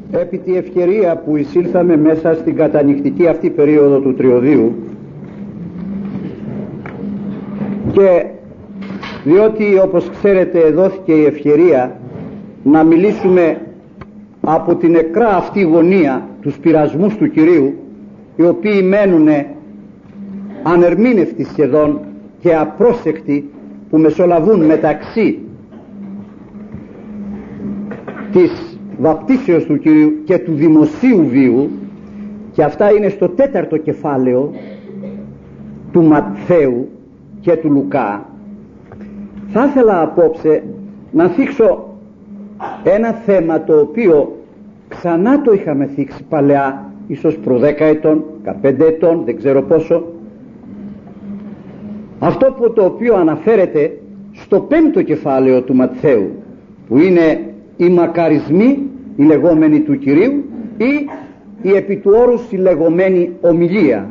Επί τη ευκαιρία που εισήλθαμε μέσα στην κατανυκτική αυτή περίοδο του τριωδίου και διότι όπως ξέρετε δόθηκε η ευκαιρία να μιλήσουμε από την νεκρά αυτή γωνία τους πειρασμούς του Κυρίου, οι οποίοι μένουν ανερμήνευτοι σχεδόν και απρόσεκτοι, που μεσολαβούν μεταξύ της βαπτίσεως του Κυρίου και του δημοσίου βίου, και αυτά είναι στο 4ο κεφάλαιο του Ματθαίου και του Λουκά. Θα ήθελα απόψε να θίξω ένα θέμα το οποίο ξανά το είχαμε θίξει παλαιά, ίσως προ 10 ετών, 15 ετών, δεν ξέρω πόσο. Αυτό που το οποίο αναφέρεται στο 5ο κεφάλαιο του Ματθαίου, που είναι οι μακαρισμοί, οι λεγόμενοι του Κυρίου, ή η επί του όρους η λεγόμενη ομιλία.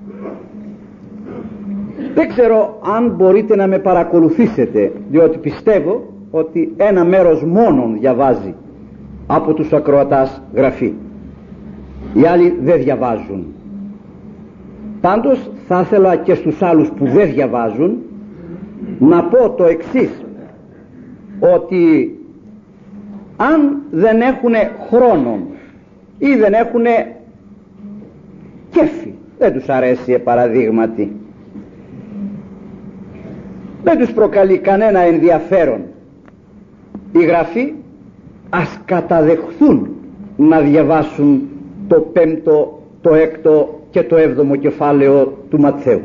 Δεν ξέρω αν μπορείτε να με παρακολουθήσετε, διότι πιστεύω ότι ένα μέρος μόνον διαβάζει από τους ακροατάς γραφή, οι άλλοι δεν διαβάζουν. Πάντως θα ήθελα και στους άλλους που δεν διαβάζουν να πω το εξής, ότι αν δεν έχουν χρόνο ή δεν έχουν κέφι, δεν τους αρέσει παραδείγματι, δεν τους προκαλεί κανένα ενδιαφέρον η γραφή, ας καταδεχθούν να διαβάσουν το 5ο, το 6ο και το 7ο κεφάλαιο του Ματθαίου.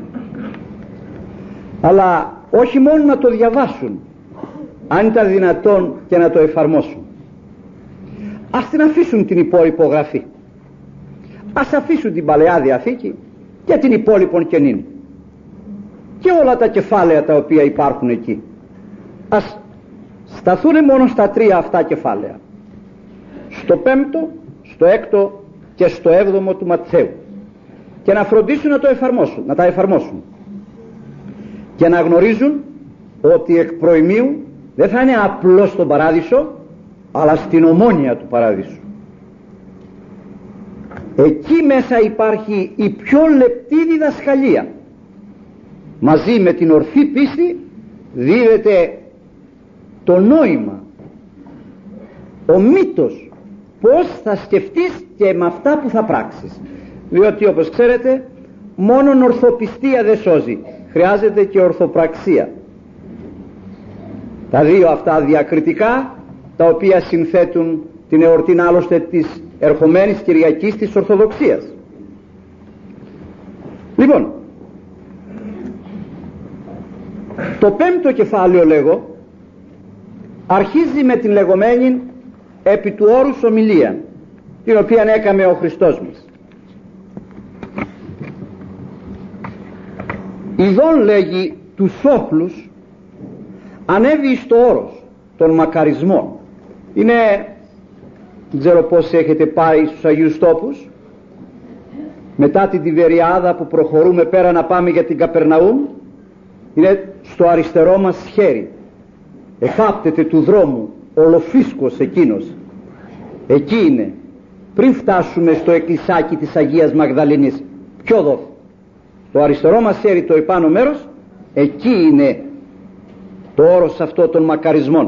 Αλλά όχι μόνο να το διαβάσουν, αν ήταν δυνατόν και να το εφαρμόσουν. Ας την αφήσουν την υπόλοιπη γραφή, ας αφήσουν την Παλαιά Διαθήκη και την υπόλοιπον καινήν και όλα τα κεφάλαια τα οποία υπάρχουν εκεί. Ας σταθούν μόνο στα 3 αυτά κεφάλαια, στο 5ο, στο 6ο και στο 7ο του Ματθαίου, και να φροντίσουν να το εφαρμόσουν, να τα εφαρμόσουν, και να γνωρίζουν ότι εκ προημίου δεν θα είναι απλώς στον παράδεισο, αλλά στην ομόνοια του παράδεισου. Εκεί μέσα υπάρχει η πιο λεπτή διδασκαλία. Μαζί με την ορθή πίστη δίδεται το νόημα, ο μύτος, πώς θα σκεφτείς και με αυτά που θα πράξεις. Διότι όπως ξέρετε μόνον ορθοπιστία δεν σώζει, χρειάζεται και ορθοπραξία. Τα δύο αυτά διακριτικά, τα οποία συνθέτουν την εορτήν άλλωστε της ερχομένης Κυριακής της Ορθοδοξίας. Λοιπόν, το 5ο κεφάλαιο, λέγω, αρχίζει με την λεγόμενη επί του όρους ομιλία, την οποία έκαμε ο Χριστός μας. Ιδών, λέγει, τους όχλους ανέβη στο όρος των μακαρισμών. Είναι, δεν ξέρω πώς έχετε πάει στους Αγίους Τόπους, μετά την Τιβεριάδα που προχωρούμε πέρα να πάμε για την Καπερναούμ, είναι στο αριστερό μας χέρι, εφάπτεται του δρόμου ολοφίσκος εκείνος, εκεί είναι, πριν φτάσουμε στο εκκλησάκι της Αγίας Μαγδαληνής, πιο δόθ, το αριστερό μας χέρι, το επάνω μέρος, εκεί είναι το όρος αυτό των μακαρισμών.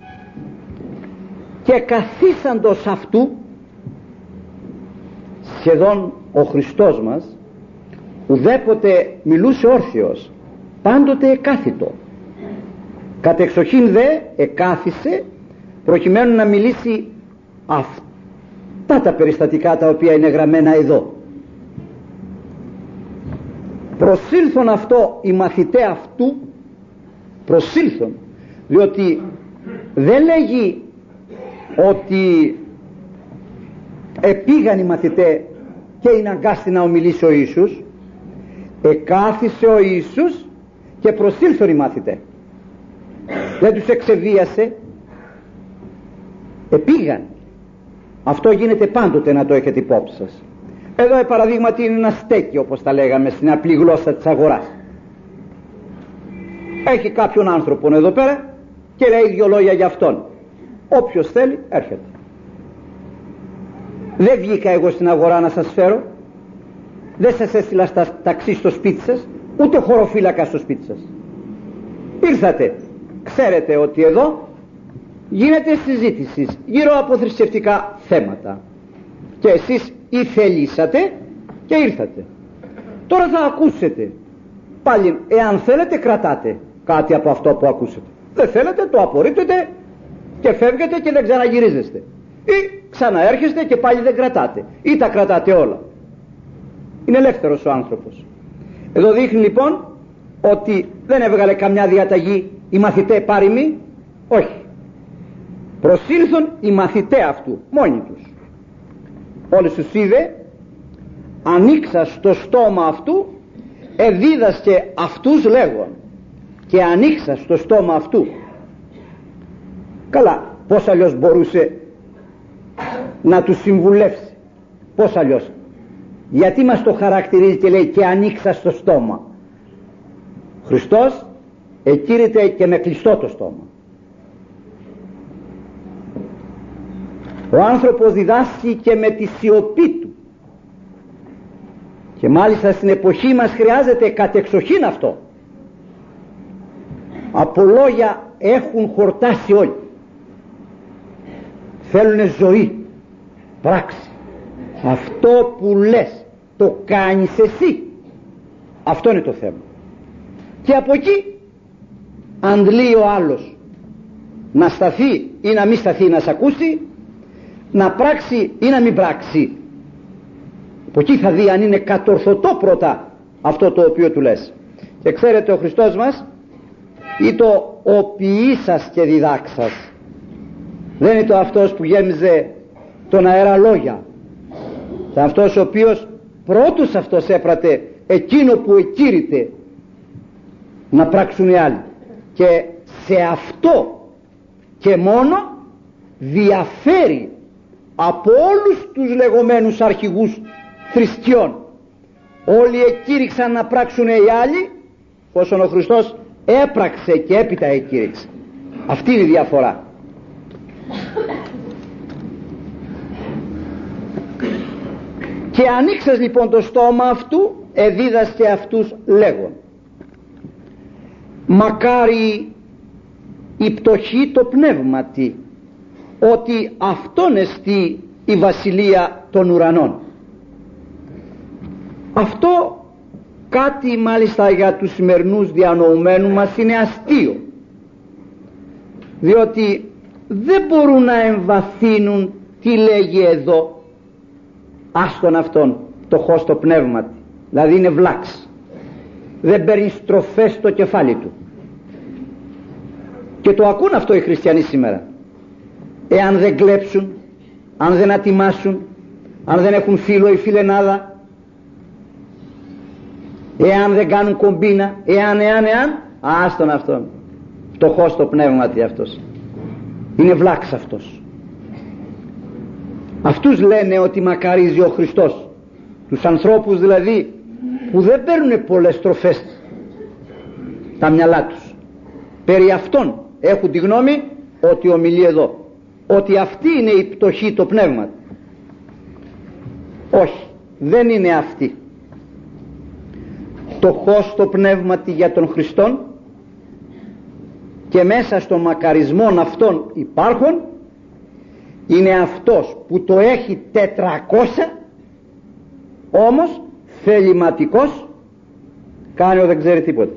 Και καθίσαντος αυτού, σχεδόν ο Χριστός μας ουδέποτε μιλούσε όρθιος, πάντοτε εκάθητο. Κατεξοχήν δε εκάθισε προκειμένου να μιλήσει αυτά τα περιστατικά τα οποία είναι γραμμένα εδώ. Προσήλθον αυτό οι μαθητέ αυτού, προσήλθον, διότι δεν λέγει ότι επήγαν οι μαθητέ και είναι αγκάστη να ομιλήσει ο Ιησούς. Εκάθισε ο Ιησούς και προσήλθον οι μαθητέ, δεν τους εξεβίασε, επήγαν. Αυτό γίνεται πάντοτε, να το έχετε υπόψη σας. Εδώ παραδείγματι είναι ένα στέκι, όπως τα λέγαμε στην απλή γλώσσα της αγοράς. Έχει κάποιον άνθρωπον εδώ πέρα και λέει 2 λόγια για αυτόν. Όποιος θέλει έρχεται. Δεν βγήκα εγώ στην αγορά να σας φέρω, δεν σας έστειλα στα ταξί στο σπίτι σας, ούτε χωροφύλακα στο σπίτι σας. Ήρθατε. Ξέρετε ότι εδώ γίνεται συζήτηση γύρω από θρησκευτικά θέματα και εσείς ηθελήσατε και ήρθατε. Τώρα θα ακούσετε. Πάλι, εάν θέλετε, κρατάτε κάτι από αυτό που ακούσετε. Δεν θέλετε, το απορρίπτετε και φεύγετε και δεν ξαναγυρίζεστε, ή ξαναέρχεστε και πάλι δεν κρατάτε, ή τα κρατάτε όλα. Είναι ελεύθερος ο άνθρωπος. Εδώ δείχνει λοιπόν ότι δεν έβγαλε καμιά διαταγή οι μαθητέ πάρημοι, όχι. Προσήλθον οι μαθητέ αυτού μόνοι τους. Όλες τους είδε, ανοίξα στο στόμα αυτού, εδίδασκε αυτούς λέγον, και ανοίξα στο στόμα αυτού. Καλά, πώς αλλιώς μπορούσε να τους συμβουλεύσει, πώς αλλιώς? Γιατί μας το χαρακτηρίζει και λέει και ανοίξα στο στόμα? Χριστός εκήρυται και με κλειστό το στόμα. Ο άνθρωπος διδάσκει και με τη σιωπή του, και μάλιστα στην εποχή μας χρειάζεται κατεξοχήν αυτό. Από λόγια έχουν χορτάσει όλοι. Θέλουνε ζωή, πράξη. Αυτό που λες το κάνεις εσύ, αυτό είναι το θέμα. Και από εκεί αντλεί ο άλλος να σταθεί ή να μην σταθεί, να σ' ακούσει, να πράξει ή να μην πράξει. Από εκεί θα δει αν είναι κατορθωτό πρώτα αυτό το οποίο του λες. Και ξέρετε, ο Χριστός μας ή το ο ποιήσας και διδάξας, δεν είναι το αυτός που γέμιζε τον αέρα λόγια. Είναι αυτός ο οποίος πρώτος αυτός έπρατε εκείνο που εκήρυτε να πράξουν οι άλλοι, και σε αυτό και μόνο διαφέρει από όλους τους λεγόμενους αρχηγούς θρησκειών. Όλοι εκήρυξαν να πράξουν οι άλλοι, όσον ο Χριστός έπραξε και έπειτα εκήρυξε. Αυτή είναι η διαφορά. Και ανοίξες λοιπόν το στόμα αυτού, εδίδασκε αυτούς λέγον. Μακάρι η πτωχή το πνεύματι, ότι αυτόν εστί η βασιλεία των ουρανών. Αυτό κάτι μάλιστα για τους σημερινούς διανοουμένους μας είναι αστείο, διότι δεν μπορούν να εμβαθύνουν τι λέγει εδώ. Άστον αυτόν, πτωχός το πνεύματι, δηλαδή είναι βλάξ, δεν παίρνει στροφές στο κεφάλι του. Και το ακούν αυτό οι χριστιανοί σήμερα. Εάν δεν κλέψουν, αν δεν ατιμάσουν, αν δεν έχουν φίλο ή φιλενάδα, εάν δεν κάνουν κομπίνα, εάν, άστον αυτόν, φτωχός το πνεύματι αυτός, είναι βλάξ αυτός. Αυτούς λένε ότι μακαρίζει ο Χριστός, τους ανθρώπους δηλαδή που δεν παίρνουν πολλές στροφές τα μυαλά τους. Περί αυτών έχουν τη γνώμη ότι ομιλεί εδώ, ότι αυτή είναι η πτωχή το πνεύμα. Όχι, δεν είναι αυτή. Πτωχός το πνεύματι για τον Χριστόν, και μέσα στο μακαρισμό αυτών υπάρχουν, είναι αυτός που το έχει 400, όμως θεληματικός κάνει ο δεν ξέρει τίποτα.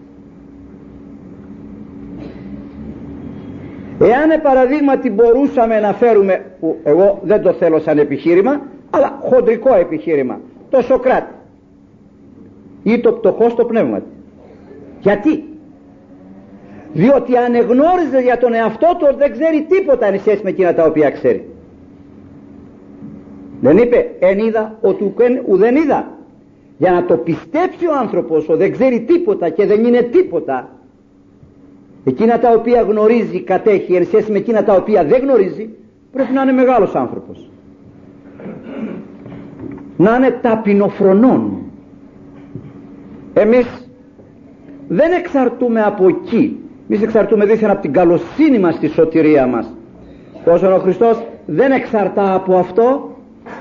Εάν παραδείγματι μπορούσαμε να φέρουμε, που εγώ δεν το θέλω σαν επιχείρημα, αλλά χοντρικό επιχείρημα, το Σοκράτη ή το πτωχό στο πνεύμα. Γιατί? Διότι ανεγνώριζε για τον εαυτό του ότι δεν ξέρει τίποτα εν σχέση με εκείνα τα οποία ξέρει. Δεν είπε εν είδα ότι ουδέν είδα? Για να το πιστέψει ο άνθρωπος ότι δεν ξέρει τίποτα και δεν είναι τίποτα, εκείνα τα οποία γνωρίζει, κατέχει εν σχέση με εκείνα τα οποία δεν γνωρίζει, πρέπει να είναι μεγάλος άνθρωπος, να είναι ταπεινοφρονών. Εμείς δεν εξαρτούμε από εκεί, εμείς εξαρτούμε δίθεν από την καλοσύνη μας στη σωτηρία μας, όσο ο Χριστός δεν εξαρτά από αυτό,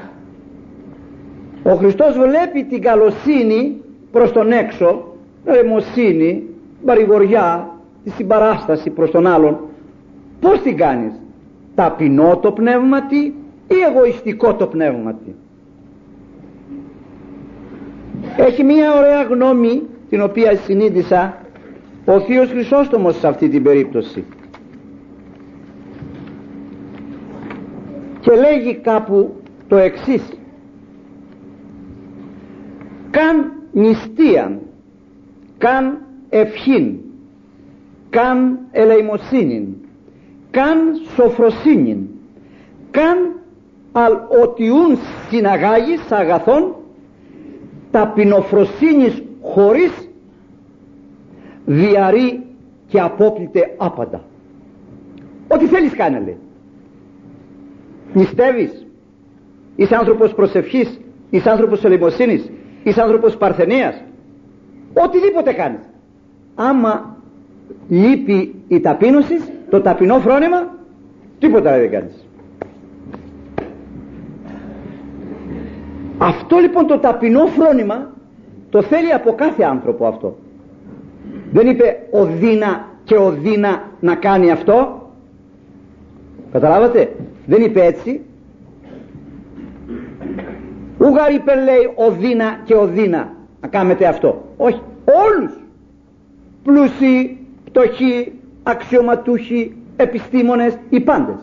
Ο Χριστός βλέπει την καλοσύνη προς τον έξω, νοημοσύνη, παρηγοριά, τη συμπαράσταση προς τον άλλον. Πώς την κάνεις? Ταπεινό το πνεύματι ή εγωιστικό το πνεύματι? Έχει μία ωραία γνώμη, την οποία συνείδησα, ο Θείος Χρυσόστομος σε αυτή την περίπτωση, και λέγει κάπου το εξής: καν νηστείαν, καν ευχήν, καν ελεημοσύνην, καν σοφροσύνην, καν οτιούν συναγάγεις αγαθών, ταπεινοφροσύνης χωρίς, διαρρεί και απόκλειται άπαντα. Ό,τι θέλεις κάνε, λέει. Νηστεύεις, είσαι άνθρωπος προσευχής, είσαι άνθρωπος ελεημοσύνης, είσαι άνθρωπος παρθενίας, οτιδήποτε κάνεις, άμα λείπει η ταπείνωση, το ταπεινό φρόνημα, τίποτα δεν κάνεις. Αυτό λοιπόν το ταπεινό φρόνημα το θέλει από κάθε άνθρωπο αυτό. Δεν είπε ο Δίνα και ο Δίνα να κάνει αυτό, καταλάβατε, δεν είπε έτσι. Ούγαρ είπε, λέει, ο Δίνα και ο Δίνα να κάνετε αυτό. Όχι, όλους, πλούσιοι, πτωχοί, αξιωματούχοι, επιστήμονες, οι πάντες,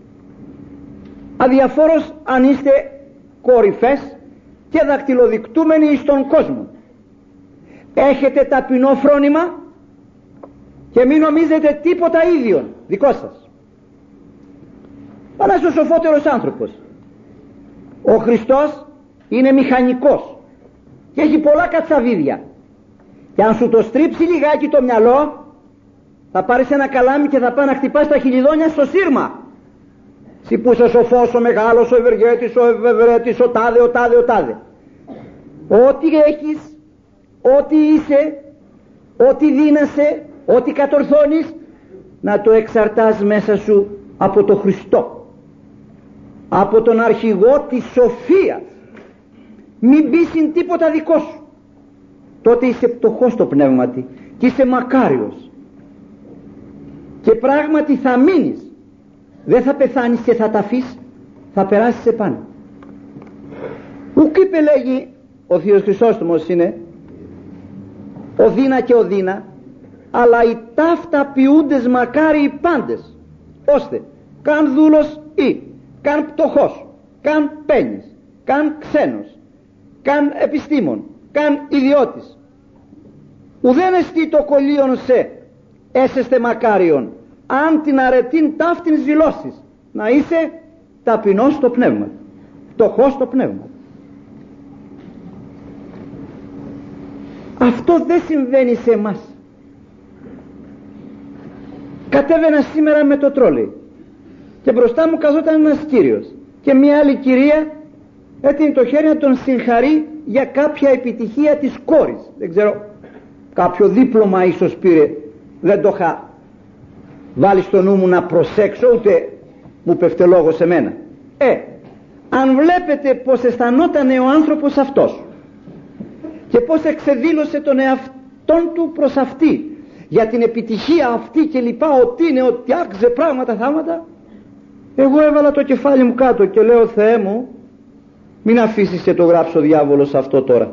αδιαφόρος αν είστε κορυφές και δακτυλοδεικτούμενοι στον κόσμο, έχετε ταπεινό φρόνημα και μην νομίζετε τίποτα ίδιον δικό σας. Ένας ο σοφότερος άνθρωπος, ο Χριστός, είναι μηχανικός και έχει πολλά κατσαβίδια, και αν σου το στρίψει λιγάκι το μυαλό, θα πάρεις ένα καλάμι και θα πάει να χτυπάς τα χιλιδόνια στο σύρμα. Συ που είσαι ο σοφός, ο μεγάλος, ο ευεργέτης, ο ευευρέτης, ο τάδε, ο τάδε, ο τάδε. Ό,τι έχεις, ό,τι είσαι, ό,τι δίνεσαι, ό,τι κατορθώνεις, να το εξαρτάς μέσα σου από το Χριστό, από τον αρχηγό της σοφίας. Μην μπεις συν τίποτα δικό σου, τότε είσαι πτωχός στο πνεύματι και είσαι μακάριος, και πράγματι θα μείνεις, δεν θα πεθάνεις και θα τα αφείς, θα περάσεις επάνω. Ουκ είπε, λέγει ο Θείος Χρυσόστομος, είναι ο Δίνα και ο Δίνα, αλλά οι ταύτα ποιούντες μακάρι οι πάντες, ώστε καν δούλος ή καν πτωχός, καν πένης, καν ξένος, καν επιστήμον, καν ιδιώτης, ουδέν εστί το κολλίον σε έσεστε μακάριον, αν την αρετήν ταύτην ζηλώσεις, να είσαι ταπεινός στο πνεύμα, φτωχός στο πνεύμα. Αυτό δεν συμβαίνει σε εμάς. Κατέβαινα σήμερα με το τρόλεϊ και μπροστά μου καθόταν ένας κύριος και μια άλλη κυρία έτεινε το χέρι να τον συγχαρεί για κάποια επιτυχία της κόρης, δεν ξέρω, κάποιο δίπλωμα ίσως πήρε, δεν το είχα βάλει στο νου μου να προσέξω, ούτε μου πέφτε λόγο σε μένα. Αν βλέπετε πως αισθανόταν ο άνθρωπος αυτός και πως εξεδήλωσε τον εαυτόν του προς αυτή για την επιτυχία αυτή και λοιπά, ότι είναι, ότι άξιζε πράγματα, θάματα, εγώ έβαλα το κεφάλι μου κάτω και λέω, Θεέ μου, μην αφήσεις και το γράψει ο διάβολος αυτό τώρα.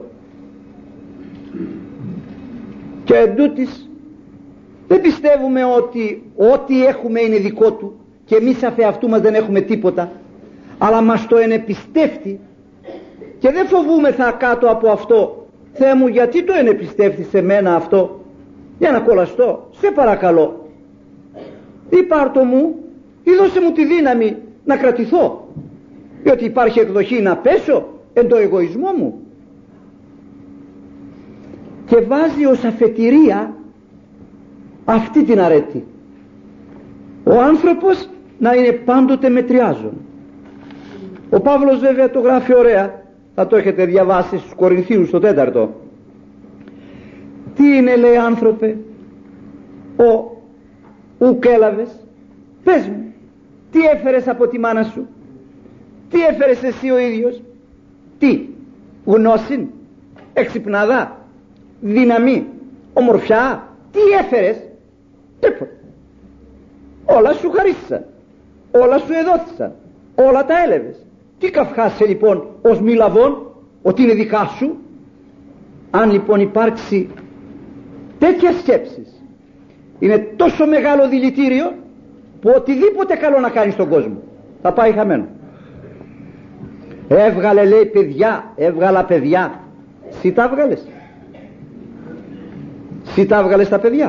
Και εντούτοις δεν πιστεύουμε ότι ό,τι έχουμε είναι δικό του και εμείς αφ' αυτού μας δεν έχουμε τίποτα, αλλά μας το ενεπιστεύει και δεν φοβούμεθα κάτω από αυτό. Θεέ μου, γιατί το ενεπιστεύει σε μένα αυτό, για να κολλαστώ, σε παρακαλώ, ή πάρτο μου ή δώσε μου τη δύναμη να κρατηθώ, διότι υπάρχει εκδοχή να πέσω εν το εγωισμό μου. Και βάζει ως αφετηρία αυτή την αρέτη, ο άνθρωπος να είναι πάντοτε μετριάζον. Ο Παύλος βέβαια το γράφει ωραία, θα το έχετε διαβάσει στους Κορινθίους το 4. Τι είναι, λέει, άνθρωπε, ουκ έλαβες, πες μου, τι έφερες από τη μάνα σου, τι έφερες εσύ ο ίδιος, τι, γνώση, εξυπνάδα, δύναμη, ομορφιά? Τι έφερες? Τίποτα. Όλα σου χαρίσαν, όλα σου εδόθησαν, όλα τα έλεβες. Τι καυχάσαι λοιπόν ως μη λαβών, ότι είναι δικά σου? Αν λοιπόν υπάρξει τέτοια σκέψεις, είναι τόσο μεγάλο δηλητήριο που οτιδήποτε καλό να κάνει στον κόσμο θα πάει χαμένο. Έβγαλε, λέει, παιδιά, έβγαλα παιδιά. Συ τα έβγαλες? Συ τα έβγαλες τα παιδιά?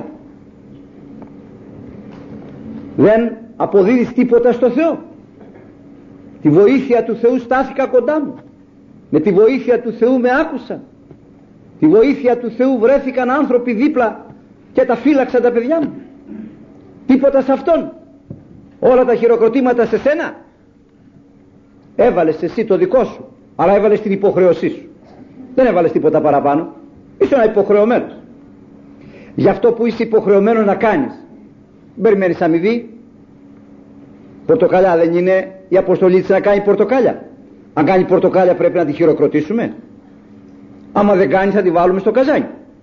Δεν αποδίδεις τίποτα στο Θεό? Τη βοήθεια του Θεού στάθηκα κοντά μου, με τη βοήθεια του Θεού με άκουσαν, τη βοήθεια του Θεού βρέθηκαν άνθρωποι δίπλα και τα φύλαξαν τα παιδιά μου. Τίποτα σε αυτόν? Όλα τα χειροκροτήματα σε σένα? Έβαλες εσύ το δικό σου, αλλά έβαλες την υποχρέωσή σου, δεν έβαλες τίποτα παραπάνω. Είσαι ένα υποχρεωμένος. Γι' αυτό που είσαι υποχρεωμένο να κάνεις, περιμένεις αμοιβή? Πορτοκαλιά δεν είναι η αποστολή της να κάνει πορτοκάλια? Αν κάνει πορτοκάλια πρέπει να τη χειροκροτήσουμε? Άμα δεν κάνει θα τη βάλουμε στο καζάνι.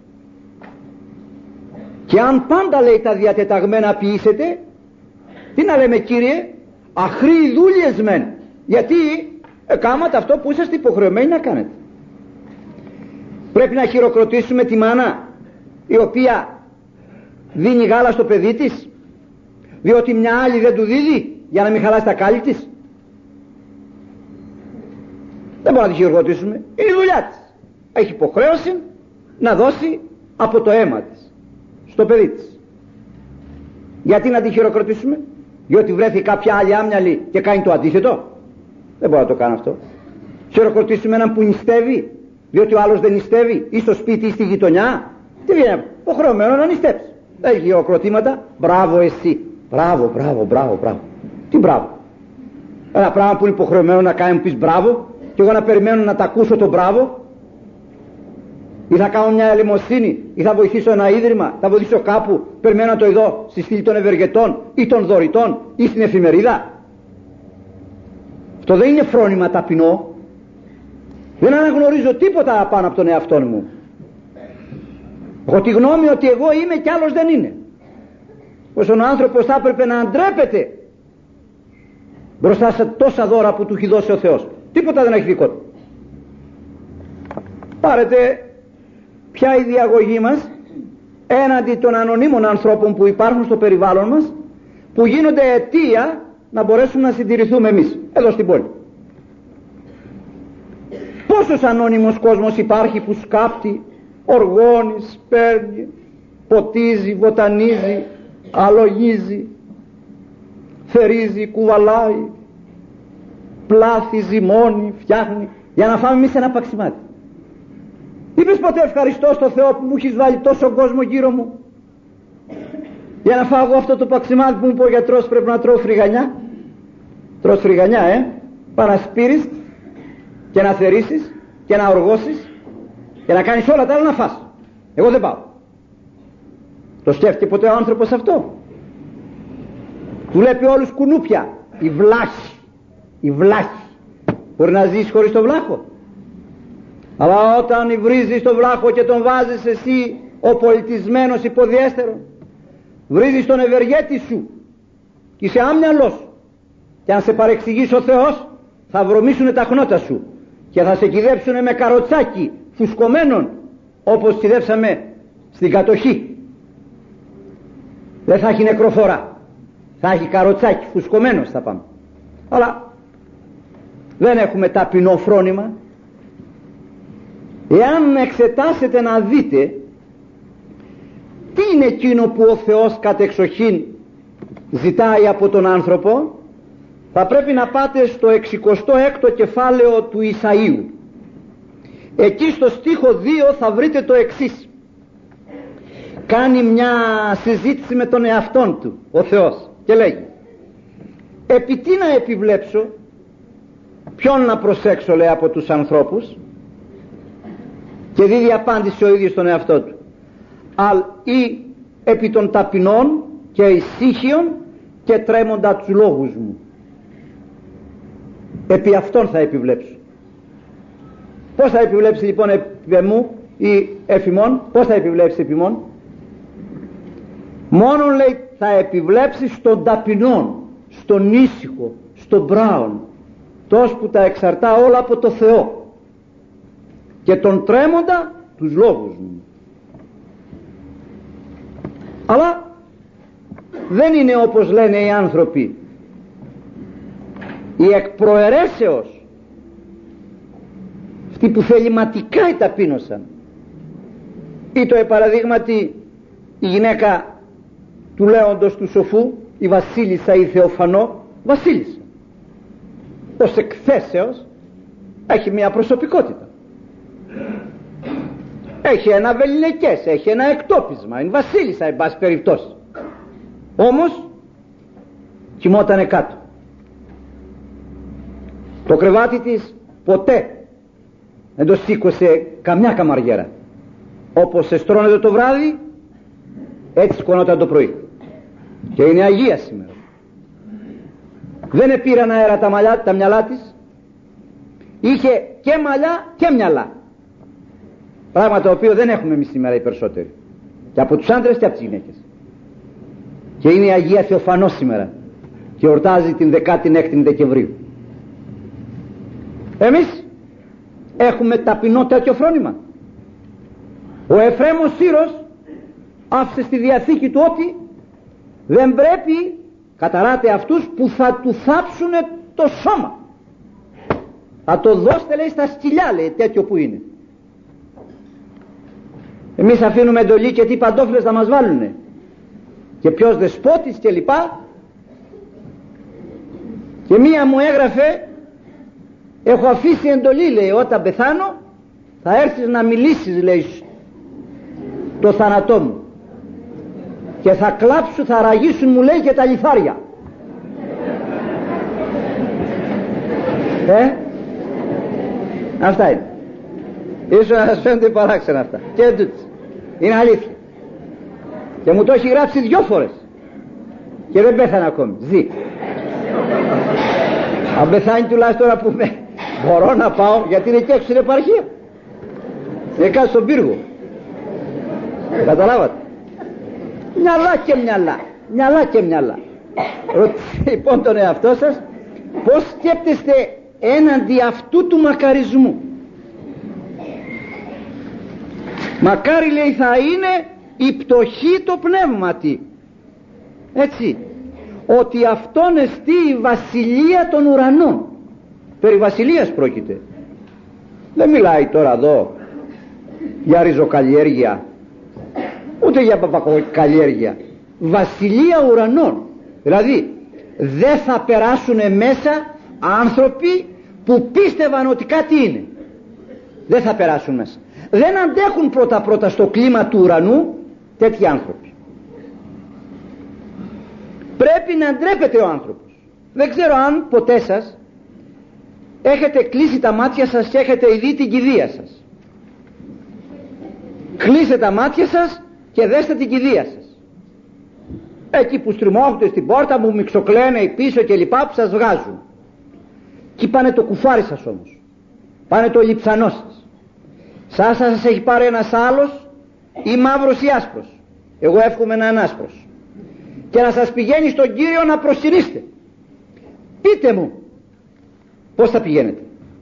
Και αν πάντα, λέει, τα διατεταγμένα ποιήσετε, τι να λέμε, κύριε? Αχροί δούλειες μεν, γιατί κάματε αυτό που είσαστε υποχρεωμένοι να κάνετε. Πρέπει να χειροκροτήσουμε τη μάνα η οποία δίνει γάλα στο παιδί της, διότι μια άλλη δεν του δίδει, για να μην χαλάσει τα κάλλη της? Δεν μπορούμε να τη χειροκροτήσουμε, είναι η δουλειά της. Έχει υποχρέωση να δώσει από το αίμα της στο παιδί της. Γιατί να τη χειροκροτήσουμε? Διότι βρέθη κάποια άλλη άμυαλη και κάνει το αντίθετο? Δεν μπορεί να το κάνει αυτό. Χειροκροτήσουμε έναν που νηστεύει διότι ο άλλος δεν νηστεύει, ή στο σπίτι ή στη γειτονιά? Τι βγαίνει? Υποχρεωμένο να νηστέψει. Έχει χειροκροτήματα. Μπράβο εσύ, μπράβο, μπράβο, μπράβο, μπράβο. Τι μπράβο? Ένα πράγμα που είναι υποχρεωμένο να κάνει, μου πεις μπράβο, και εγώ να περιμένω να τα ακούσω το μπράβο? Ή θα κάνω μια ελεημοσύνη, ή θα βοηθήσω ένα ίδρυμα, θα βοηθήσω κάπου, περιμένω να το ειδώ στη στήλη των ευεργετών ή των δωρητών ή στην εφημερίδα? Αυτό δεν είναι φρόνημα ταπεινό. Δεν αναγνωρίζω τίποτα πάνω από τον εαυτό μου. Έχω τη γνώμη ότι εγώ είμαι κι άλλος δεν είναι. Πως ο άνθρωπος θα έπρεπε να αντρέπεται μπροστά σε τόσα δώρα που του έχει δώσει ο Θεός. Τίποτα δεν έχει δικό του. Πάρετε ποια η διαγωγή μας έναντι των ανωνύμων ανθρώπων που υπάρχουν στο περιβάλλον μας, που γίνονται αιτία να μπορέσουμε να συντηρηθούμε εμείς εδώ στην πόλη. Πόσος ανώνυμος κόσμος υπάρχει που σκάπτει, οργώνει, σπέρνει, ποτίζει, βοτανίζει, αλογίζει, θερίζει, κουβαλάει, πλάθει, ζυμώνει, φτιάχνει για να φάμε εμείς ένα παξιμάτι. Είπες ποτέ ευχαριστώ στο Θεό που μου έχεις βάλει τόσο κόσμο γύρω μου για να φάω αυτό το παξιμάτι που μου είπε ο γιατρός πρέπει να τρώω φρυγανιά? Τρως φρυγανιά, Πά να σπείρεις και να θερίσεις και να οργώσεις και να κάνεις όλα τα άλλα να φας. Εγώ δεν πάω. Το σκέφτηκε ποτέ ο άνθρωπος αυτό? Του βλέπει όλους κουνούπια. Η βλάχη, η βλάχη. Μπορεί να ζεις χωρίς το βλάχο? Αλλά όταν βρίζεις το βλάχο και τον βάζεις εσύ, ο πολιτισμένος υποδιέστερο, βρίζεις τον ευεργέτη σου και είσαι άμυαλος, και αν σε παρεξηγήσει ο Θεός θα βρωμίσουνε τα χνότα σου και θα σε κυδέψουνε με καροτσάκι φουσκωμένον, όπως κυδέψαμε στην κατοχή. Δεν θα έχει νεκροφορά, θα έχει καροτσάκι φουσκωμένος θα πάμε. Αλλά δεν έχουμε ταπεινό φρόνημα. Εάν εξετάσετε να δείτε τι είναι εκείνο που ο Θεός κατεξοχήν ζητάει από τον άνθρωπο, θα πρέπει να πάτε στο 66ο κεφάλαιο του Ισαΐου. Εκεί στο στίχο 2 θα βρείτε το εξής. Κάνει μια συζήτηση με τον εαυτόν του ο Θεός και λέγει: επί τι να επιβλέψω, ποιον να προσέξω, λέει, από τους ανθρώπους? Και δίδει απάντηση ο ίδιος στον εαυτό του: αλ ή επί των ταπεινών και ησύχιων και τρέμοντα τους λόγους μου. Επί αυτόν θα επιβλέψω. Πώς θα επιβλέψει λοιπόν επί μου ή εφημών? Πώς θα επιβλέψει επιμών? Μόνον, λέει, θα επιβλέψει στον ταπεινόν, στον ήσυχο, στον πράον, τος που τα εξαρτά όλα από το Θεό και τον τρέμοντα τους λόγους μου. Αλλά δεν είναι όπως λένε οι άνθρωποι, η εκ προαιρέσεως, αυτοί που θεληματικά ταπείνωσαν, ή το παραδείγματι η γυναίκα του λέοντος του σοφού, η βασίλισσα ή Θεοφανό, βασίλισσα, ως εκθέσεως έχει μια προσωπικότητα, έχει ένα βεληνικές, έχει ένα εκτόπισμα, είναι βασίλισσα εν πάση περιπτώσει, όμως κοιμότανε κάτω. Το κρεβάτι της ποτέ δεν το σήκωσε καμιά καμαριέρα. Όπως εστρώνεται το βράδυ, έτσι σκονόταν το πρωί. Και είναι Αγία σήμερα. Δεν επήραν αέρα τα μυαλά της. Είχε και μαλλιά και μυαλά. Πράγμα το οποίο δεν έχουμε εμείς σήμερα οι περισσότεροι. Και από τους άντρες και από τις γυναίκες. Και είναι η Αγία Θεοφανός σήμερα. Και εορτάζει την 16η Δεκεμβρίου. Εμείς έχουμε ταπεινό τέτοιο φρόνημα. Ο Εφραίμ ο Σύρος άφησε στη διαθήκη του ότι δεν πρέπει, καταράτε αυτούς που θα του θάψουν το σώμα, θα το δώσετε, λέει, στα σκυλιά, λέει, τέτοιο που είναι. Εμείς αφήνουμε εντολή και τι παντόφλες θα μας βάλουνε και ποιος δεσπότης και λοιπά. Και μία μου έγραφε, έχω αφήσει εντολή, λέει, όταν πεθάνω θα έρθεις να μιλήσεις, λέει, το θάνατό μου και θα κλάψουν, θα ραγίσουν, μου λέει, και τα λιθάρια. Αυτά είναι. Ίσως να σας φαίνονται παράξενα αυτά, και τούτες είναι αλήθεια, και μου το έχει γράψει 2 φορές και δεν πέθανε ακόμη, ζει. Αν πεθάνει τουλάχιστον να πούμε, μπορώ να πάω, γιατί είναι και έξω στην επαρχία, είναι κάτω στον πύργο. Καταλάβατε? Μυαλά και μυαλά, μυαλά και μυαλά. Ρωτήστε λοιπόν τον εαυτό σας πώς σκέπτεστε έναντι αυτού του μακαρισμού. Μακάρι, λέει, θα είναι η πτωχή το πνεύματι, έτσι, ότι αυτόν εστί η βασιλεία των ουρανών. Περί βασιλείας πρόκειται. Δεν μιλάει τώρα εδώ για ριζοκαλλιέργεια, ούτε για παπακοκαλλιέργεια. Βασιλεία ουρανών. Δηλαδή δεν θα περάσουν μέσα άνθρωποι που πίστευαν ότι κάτι είναι. Δεν θα περάσουν μέσα. Δεν αντέχουν πρώτα στο κλίμα του ουρανού τέτοιοι άνθρωποι. Πρέπει να ντρέπεται ο άνθρωπος. Δεν ξέρω αν ποτέ σας έχετε κλείσει τα μάτια σας και έχετε δει την κηδεία σας. Κλείστε τα μάτια σας και δέστε την κηδεία σας. Εκεί που στριμώχονται στην πόρτα, που μιξοκλαίνε πίσω και λοιπά, που σας βγάζουν. Κι πάνε το κουφάρι σας όμως. Πάνε το λιψανό σας. Σας έχει πάρει ένας άλλος, ή μαύρος ή άσπρος. Εγώ εύχομαι να είναι άσπρος. Και να σας πηγαίνει στον Κύριο να προσκυνήσετε. Πείτε μου πώς θα πηγαίνετε.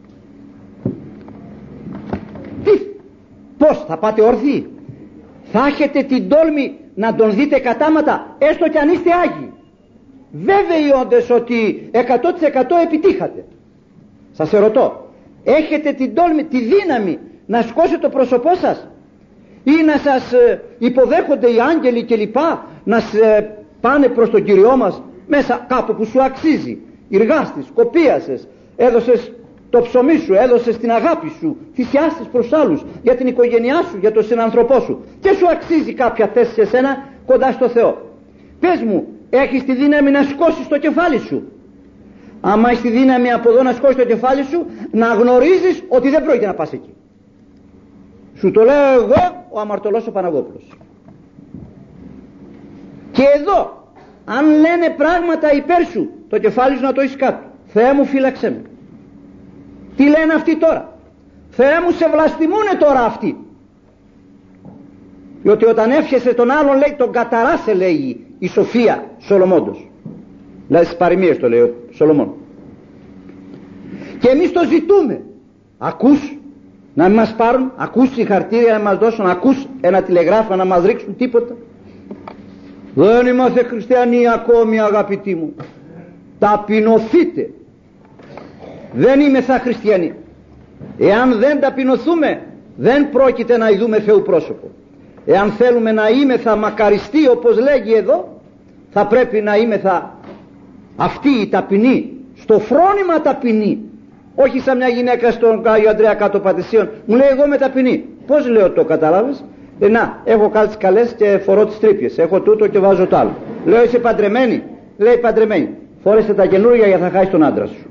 Πώς θα πάτε όρθιοι? Θα έχετε την τόλμη να τον δείτε κατάματα, έστω κι αν είστε Άγιοι, βέβαιοι όντες ότι 100% επιτύχατε? Σας ερωτώ, έχετε την τόλμη, τη δύναμη να σκόσετε το πρόσωπό σας, ή να σας υποδέχονται οι άγγελοι και λοιπά, να πάνε προς τον Κύριό μας μέσα κάπου που σου αξίζει? Εργάστης, κοπίασες, έδωσες το ψωμί σου, έδωσες την αγάπη σου, θυσιάστηκες προς άλλους, για την οικογένειά σου, για τον συνανθρωπό σου, και σου αξίζει κάποια θέση σε σένα κοντά στο Θεό. Πες μου, έχεις τη δύναμη να σκώσεις το κεφάλι σου? Άμα έχεις τη δύναμη από εδώ να σκώσεις το κεφάλι σου, να γνωρίζεις ότι δεν πρόκειται να πας εκεί. Σου το λέω εγώ, ο αμαρτωλός ο Παναγόπουλος. Και εδώ, αν λένε πράγματα υπέρ σου, το κεφάλι σου να το έχεις κάτω. Θεέ μου, φύλαξέ με. Τι λένε αυτοί τώρα? Θεέ μου, σε βλαστημούνε τώρα αυτοί. Διότι όταν εύχεσαι τον άλλον, λέει, τον καταράσε, λέει η Σοφία Σολομόντος. Δηλαδή στις παροιμίες το λέει ο Σολομών. Και εμείς το ζητούμε. Ακούς να μην μας πάρουν, ακούς συγχαρτήρια να μας δώσουν, ακούς ένα τηλεγράφο να μας ρίξουν, τίποτα. Δεν είμαστε χριστιανοί ακόμη, αγαπητοί μου. Ταπεινωθείτε. Δεν είμεθα χριστιανοί. Εάν δεν ταπεινωθούμε, δεν πρόκειται να ειδούμε Θεού πρόσωπο. Εάν θέλουμε να είμεθα μακαριστοί, όπως λέγει εδώ, θα πρέπει να είμεθα αυτοί οι ταπεινοί, στο φρόνημα ταπεινοί. Όχι σαν μια γυναίκα στον Άγιο Ανδρέα κάτω Πατησίων, μου λέει εγώ είμαι ταπεινή. Πώς, λέω, το κατάλαβες? Να, έχω κάτι καλές και φορώ τις τρύπιες, έχω τούτο και βάζω το άλλο. Λέω είσαι παντρεμένη? Λέει παντρεμένη. Φόρεσε τα καινούργια για να χάσει τον άντρα σου.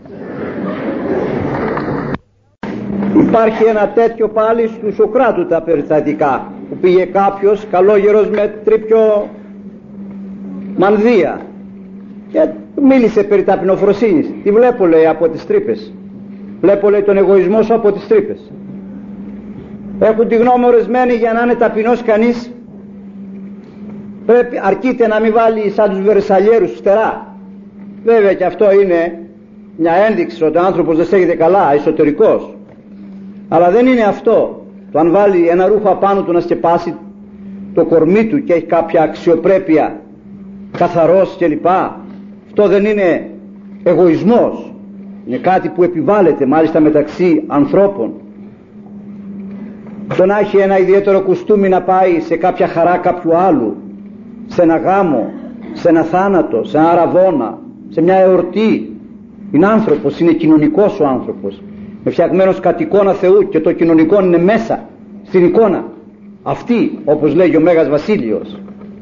Υπάρχει ένα τέτοιο πάλι του Σωκράτου τα περιστατικά, που πήγε κάποιος καλόγερος με τρίπιο μανδύα και μίλησε περί ταπεινοφροσύνης. Τι βλέπω, λέει, από τις τρύπες. Βλέπω, λέει, τον εγωισμό σου από τις τρύπες. Έχουν τη γνώμη ορισμένοι, για να είναι ταπεινός κανείς πρέπει, αρκείται να μην βάλει σαν τους Βερσαλιέρους φτερά. Βέβαια και αυτό είναι μια ένδειξη ότι ο άνθρωπος δεν στέκεται καλά εσωτερικός, αλλά δεν είναι αυτό. Το αν βάλει ένα ρούχο απάνω του να σκεπάσει το κορμί του και έχει κάποια αξιοπρέπεια, καθαρός κλπ, αυτό δεν είναι εγωισμός. Είναι κάτι που επιβάλλεται μάλιστα μεταξύ ανθρώπων. Το να έχει ένα ιδιαίτερο κουστούμι να πάει σε κάποια χαρά κάποιου άλλου, σε ένα γάμο, σε ένα θάνατο, σε ένα ραβώνα, σε μια εορτή, είναι άνθρωπος, είναι κοινωνικός ο άνθρωπος, είναι φτιαγμένος κατ' εικόνα Θεού και το κοινωνικό είναι μέσα στην εικόνα αυτή, όπως λέγει ο Μέγας Βασίλειος.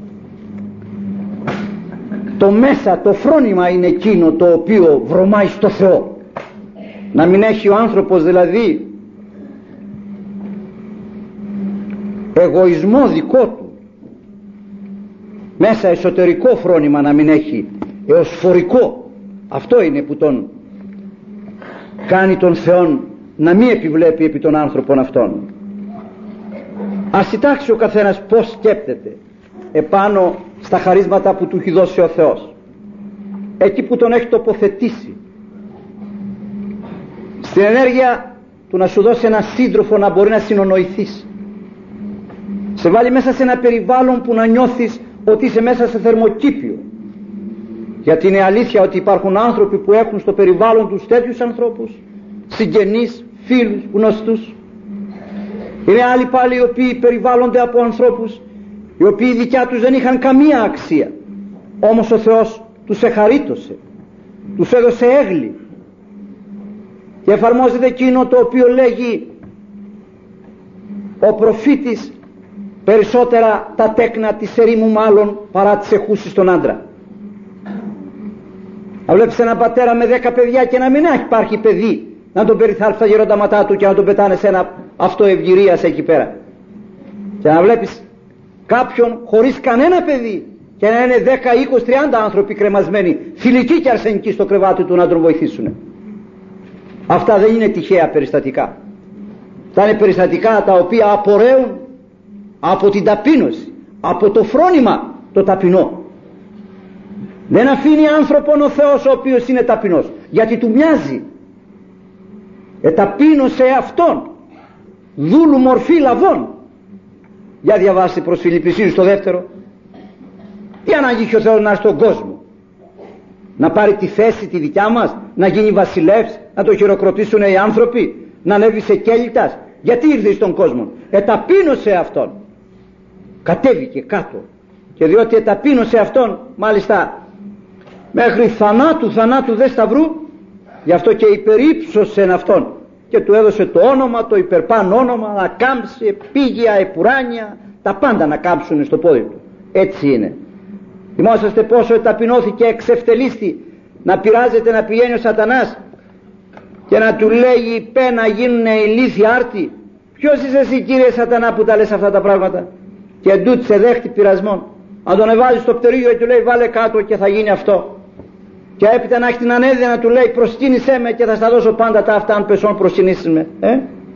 Το μέσα, το φρόνημα είναι εκείνο το οποίο βρωμάει στο Θεό. Να μην έχει ο άνθρωπος δηλαδή εγωισμό δικό του, μέσα εσωτερικό φρόνημα να μην έχει, εωσφορικό. Αυτό είναι που τον κάνει τον Θεόν να μην επιβλέπει επί των άνθρωπων αυτών. Ας κοιτάξει ο καθένας πως σκέπτεται επάνω στα χαρίσματα που του έχει δώσει ο Θεός, εκεί που τον έχει τοποθετήσει, στην ενέργεια του να σου δώσει ένα σύντροφο να μπορεί να συνονοηθείς, σε βάλει μέσα σε ένα περιβάλλον που να νιώθεις ότι είσαι μέσα σε θερμοκήπιο. Γιατί είναι αλήθεια ότι υπάρχουν άνθρωποι που έχουν στο περιβάλλον τους τέτοιους ανθρώπους, συγγενείς, φίλους, γνωστούς. Είναι άλλοι πάλι οι οποίοι περιβάλλονται από ανθρώπους οι οποίοι δικιά τους δεν είχαν καμία αξία, όμως ο Θεός τους εχαρίτωσε, τους έδωσε έγλη και εφαρμόζεται εκείνο το οποίο λέγει ο προφήτης, περισσότερα τα τέκνα της ερήμου μάλλον παρά τις εχούσεις στον άντρα. Να βλέπεις έναν πατέρα με 10 παιδιά και να μην υπάρχει παιδί να τον περιθάλψει στα γεροντάματά του και να τον πετάνε σε ένα αυτό ευγυρίας εκεί πέρα, και να βλέπεις κάποιον χωρίς κανένα παιδί και να είναι 10, 20, 30 άνθρωποι κρεμασμένοι, θηλυκοί και αρσενικοί στο κρεβάτι του να τον βοηθήσουν. Αυτά δεν είναι τυχαία περιστατικά. Αυτά είναι περιστατικά τα οποία απορρέουν από την ταπείνωση, από το φρόνημα το ταπεινό. Δεν αφήνει άνθρωπον ο Θεός ο οποίος είναι ταπεινός, γιατί του μοιάζει. Εταπείνωσε αυτόν δούλου μορφή λαβών. Για διαβάστε προς Φιλιππισίους το 2. Τι ανάγκη είχε ο Θεός να είναι στον κόσμο, να πάρει τη θέση τη δικιά μας, να γίνει βασιλεύς, να το χειροκροτήσουν οι άνθρωποι, να ανέβει σε κέλιτας? Γιατί ήρθε στον κόσμο? Εταπείνωσε αυτόν, κατέβηκε κάτω, και διότι εταπείνωσε αυτόν, μάλιστα μέχρι θανάτου δε σταυρού, γι' αυτό και υπερύψωσε αυτόν και του έδωσε το όνομα, το υπερπάν όνομα, να κάμψει επίγεια, επουράνια, τα πάντα να κάμψουν στο πόδι του. Έτσι είναι. Θυμόσαστε πόσο εταπεινώθηκε, εξευτελίστη, να πειράζεται να πηγαίνει ο σατανάς και να του λέγει πέ να γίνουν ηλίθιοι άρτοι. Ποιος είσαι εσύ, κύριε σατανά, που τα λες αυτά τα πράγματα? Και εντούτοι σε δέχτη πειρασμών. Αν τον εβάλει στο πτερίγιο και του λέει βάλε κάτω και θα γίνει αυτό, και έπειτα να έχει την ανέδεια να του λέει προσκύνησέ με και θα στα δώσω πάντα τα αυτά αν πεσόν προσκυνήσεις με.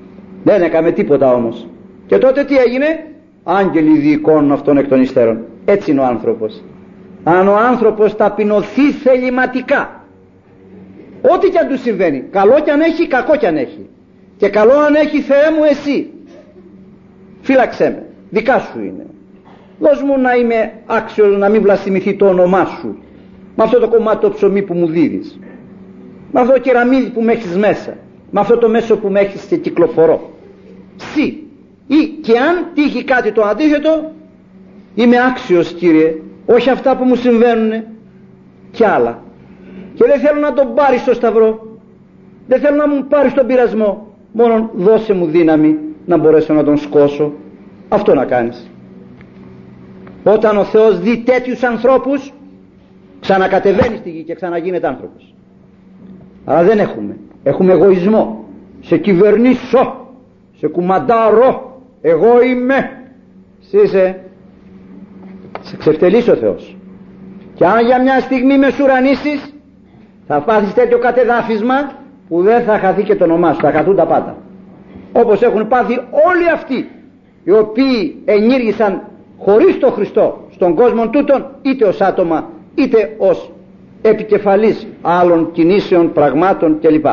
Δεν έκαμε τίποτα όμως. Και τότε τι έγινε? Άγγελοι διοικώνουν αυτόν εκ των υστέρων. Έτσι είναι ο άνθρωπος. Αν ο άνθρωπος ταπεινωθεί θεληματικά, ό,τι κι αν του συμβαίνει, καλό κι αν έχει, κακό κι αν έχει, και καλό αν έχει, Θεέ μου εσύ, φύλαξέ με, δικά σου είναι, δώσ' μου να είμαι άξιος να μην βλασιμηθεί το όνομά σου με αυτό το κομμάτι το ψωμί που μου δίδεις, με αυτό το κεραμίδι που με έχεις μέσα, με αυτό το μέσο που με έχεις και κυκλοφορώ. Ή και αν τύχει κάτι το αντίθετο, είμαι άξιος, Κύριε, όχι αυτά που μου συμβαίνουν κι άλλα, και δεν θέλω να τον πάρεις στο σταυρό, δεν θέλω να μου πάρεις τον πειρασμό, μόνο δώσε μου δύναμη να μπορέσω να τον σκώσω. Αυτό να κάνεις. Όταν ο Θεός δει τέτοιους ανθρώπους, ξανακατεβαίνει στη γη και ξαναγίνεται άνθρωπος. Αλλά δεν έχουμε εγωισμό. Σε κυβερνήσω, σε κουμαντάρω, εγώ είμαι, είσαι. Σε ξεφτελίσει ο Θεός. Και αν για μια στιγμή μεσουρανίσεις, θα πάθεις τέτοιο κατεδάφισμα που δεν θα χαθεί και το όνομά σου, θα χαθούν τα πάντα. Όπως έχουν πάθει όλοι αυτοί οι οποίοι ενήργησαν χωρίς τον Χριστό στον κόσμο τούτον, είτε ως άτομα είτε ως επικεφαλής άλλων κινήσεων, πραγμάτων κλπ.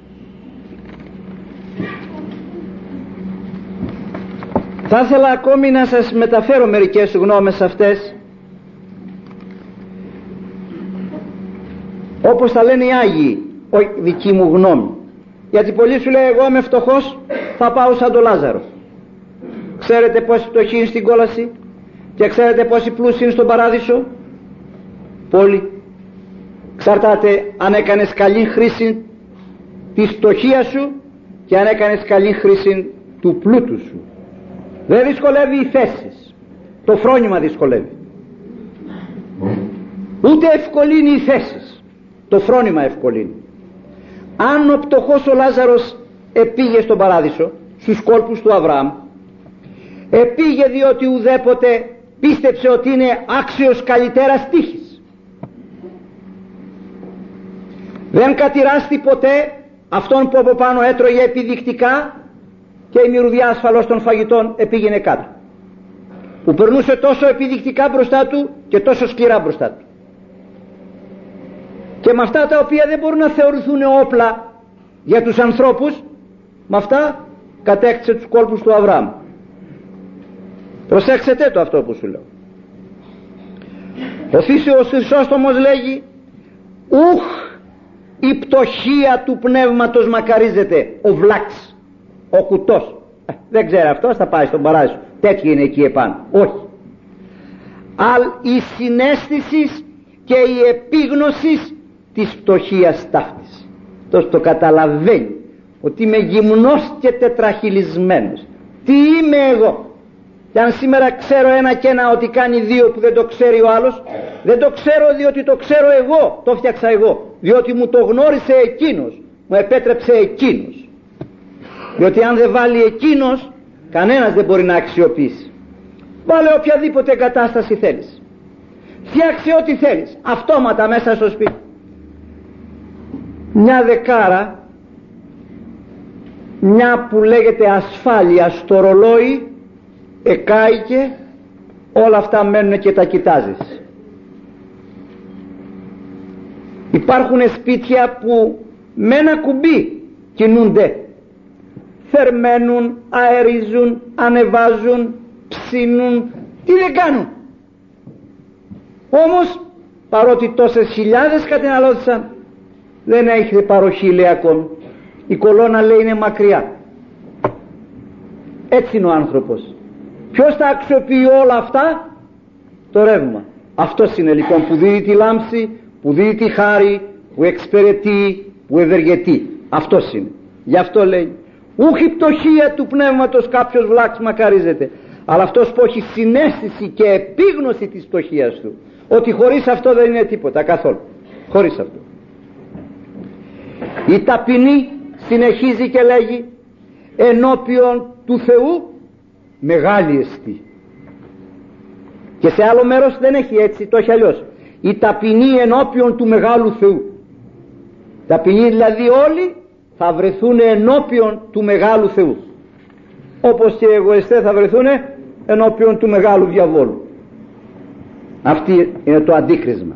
Θα ήθελα ακόμη να σας μεταφέρω μερικές γνώμες αυτές, όπως τα λένε οι Άγιοι, όχι δική μου γνώμη. Γιατί πολλοί σου λέει εγώ είμαι φτωχός, θα πάω σαν τον Λάζαρο. Ξέρετε πόσοι φτωχοί είναι στην κόλαση και ξέρετε πόσοι πλούσιοι είναι στον παράδεισο? Πολλοί. Εξαρτάται αν έκανες καλή χρήση της φτωχίας σου και αν έκανες καλή χρήση του πλούτου σου. Δεν δυσκολεύει οι θέσεις, το φρόνημα δυσκολεύει. Ούτε ευκολύνει οι θέσεις, το φρόνημα ευκολύνει. Αν ο πτωχός ο Λάζαρος επήγε στον παράδεισο, στους κόλπους του Αβραάμ, επήγε διότι ουδέποτε πίστεψε ότι είναι άξιος καλύτερας τύχης. Δεν κατηράστη ποτέ αυτόν που από πάνω έτρωγε επιδεικτικά και η μυρωδιά ασφαλώς των φαγητών επήγαινε κάτω, που περνούσε τόσο επιδεικτικά μπροστά του και τόσο σκληρά μπροστά του, και με αυτά τα οποία δεν μπορούν να θεωρηθούν όπλα για τους ανθρώπους, με αυτά κατέκτησε τους κόλπους του Αβραάμ. Προσέξτε το αυτό που σου λέω. Ο Θήσιος Χρυσόστομος λέγει ουχ η πτωχία του πνεύματος μακαρίζεται, ο βλάξ, ο κουτός. Δεν ξέρει αυτός, θα πάει στον παράδεισο, τέτοιοι είναι εκεί επάνω. Όχι. Αλλά η συναίσθηση και η επίγνωση της πτωχίας ταύτης. Τόσο το καταλαβαίνει ότι είμαι γυμνός και τετραχυλισμένος. Τι είμαι εγώ? Και αν σήμερα ξέρω ένα και ένα ότι κάνει δύο που δεν το ξέρει ο άλλος, δεν το ξέρω διότι το ξέρω εγώ, το φτιάξα εγώ, διότι μου το γνώρισε εκείνος, μου επέτρεψε εκείνος. Διότι αν δεν βάλει εκείνος, κανένας δεν μπορεί να αξιοποιήσει. Βάλε οποιαδήποτε εγκατάσταση θέλεις, φτιάξε ό,τι θέλεις, αυτόματα μέσα στο σπίτι. Μια δεκάρα, μια που λέγεται ασφάλεια στο ρολόι, εκάηκε, όλα αυτά μένουν και τα κοιτάζεις. Υπάρχουν σπίτια που με ένα κουμπί κινούνται, θερμαίνουν, αερίζουν, ανεβάζουν, ψήνουν, τι δεν κάνουν. Όμως παρότι τόσες χιλιάδες καταναλώθησαν, δεν έχει παροχή, λέει ακόμη. Η κολόνα, λέει, είναι μακριά. Έτσι είναι ο άνθρωπος. Ποιος θα αξιοποιεί όλα αυτά? Το ρεύμα. Αυτός είναι λοιπόν που δίδει τη λάμψη, που δίδει τη χάρη, που εξυπηρετεί, που ευεργετεί. Αυτός είναι. Γι' αυτό λέει ούχ η πτωχία του πνεύματος κάποιος βλάξ μακαρίζεται. Αλλά αυτός που έχει συναίσθηση και επίγνωση της πτωχίας του, ότι χωρίς αυτό δεν είναι τίποτα καθόλου. Χωρίς αυτό. Η ταπεινή συνεχίζει και λέγει ενώπιον του Θεού μεγάλη εστί. Και σε άλλο μέρος δεν έχει έτσι, το έχει αλλιώς. Η ταπεινή ενώπιον του μεγάλου Θεού. Ταπεινοί δηλαδή όλοι θα βρεθούν ενώπιον του μεγάλου Θεού. όπως και οι εγωιστές θα βρεθούν ενώπιον του μεγάλου διαβόλου. Αυτή είναι το αντίκρισμα.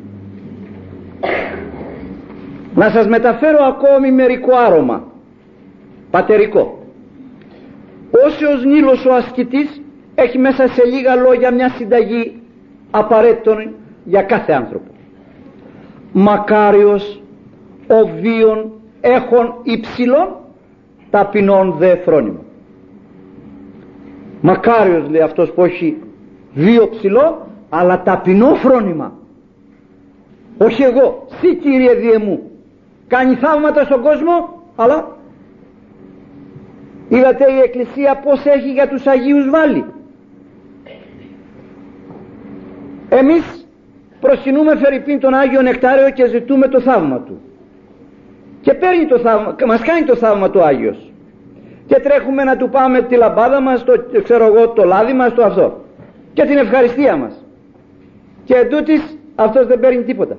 Να σας μεταφέρω ακόμη μερικό άρωμα πατερικό. Όσιος Νείλος ο ασκητής έχει μέσα σε λίγα λόγια μια συνταγή απαραίτητον για κάθε άνθρωπο. Μακάριος ο βίον έχων υψηλών, ταπεινών δε φρόνημα. Μακάριος, λέει, αυτός που έχει βίο ψηλό αλλά ταπεινό φρόνημα. Όχι εγώ, εσύ Κύριε διε μου. Κάνει θαύματα στον κόσμο, αλλά είδατε η Εκκλησία πως έχει για τους Αγίους βάλει. Εμείς προσκυνούμε φερειπίν τον Άγιο Νεκτάριο και ζητούμε το θαύμα του, και παίρνει το θαύμα, μας κάνει το θαύμα το Άγιος, και τρέχουμε να του πάμε τη λαμπάδα μας, το λάδι μας, το αυτό, και την ευχαριστία μας, και εντούτοις αυτός δεν παίρνει τίποτα.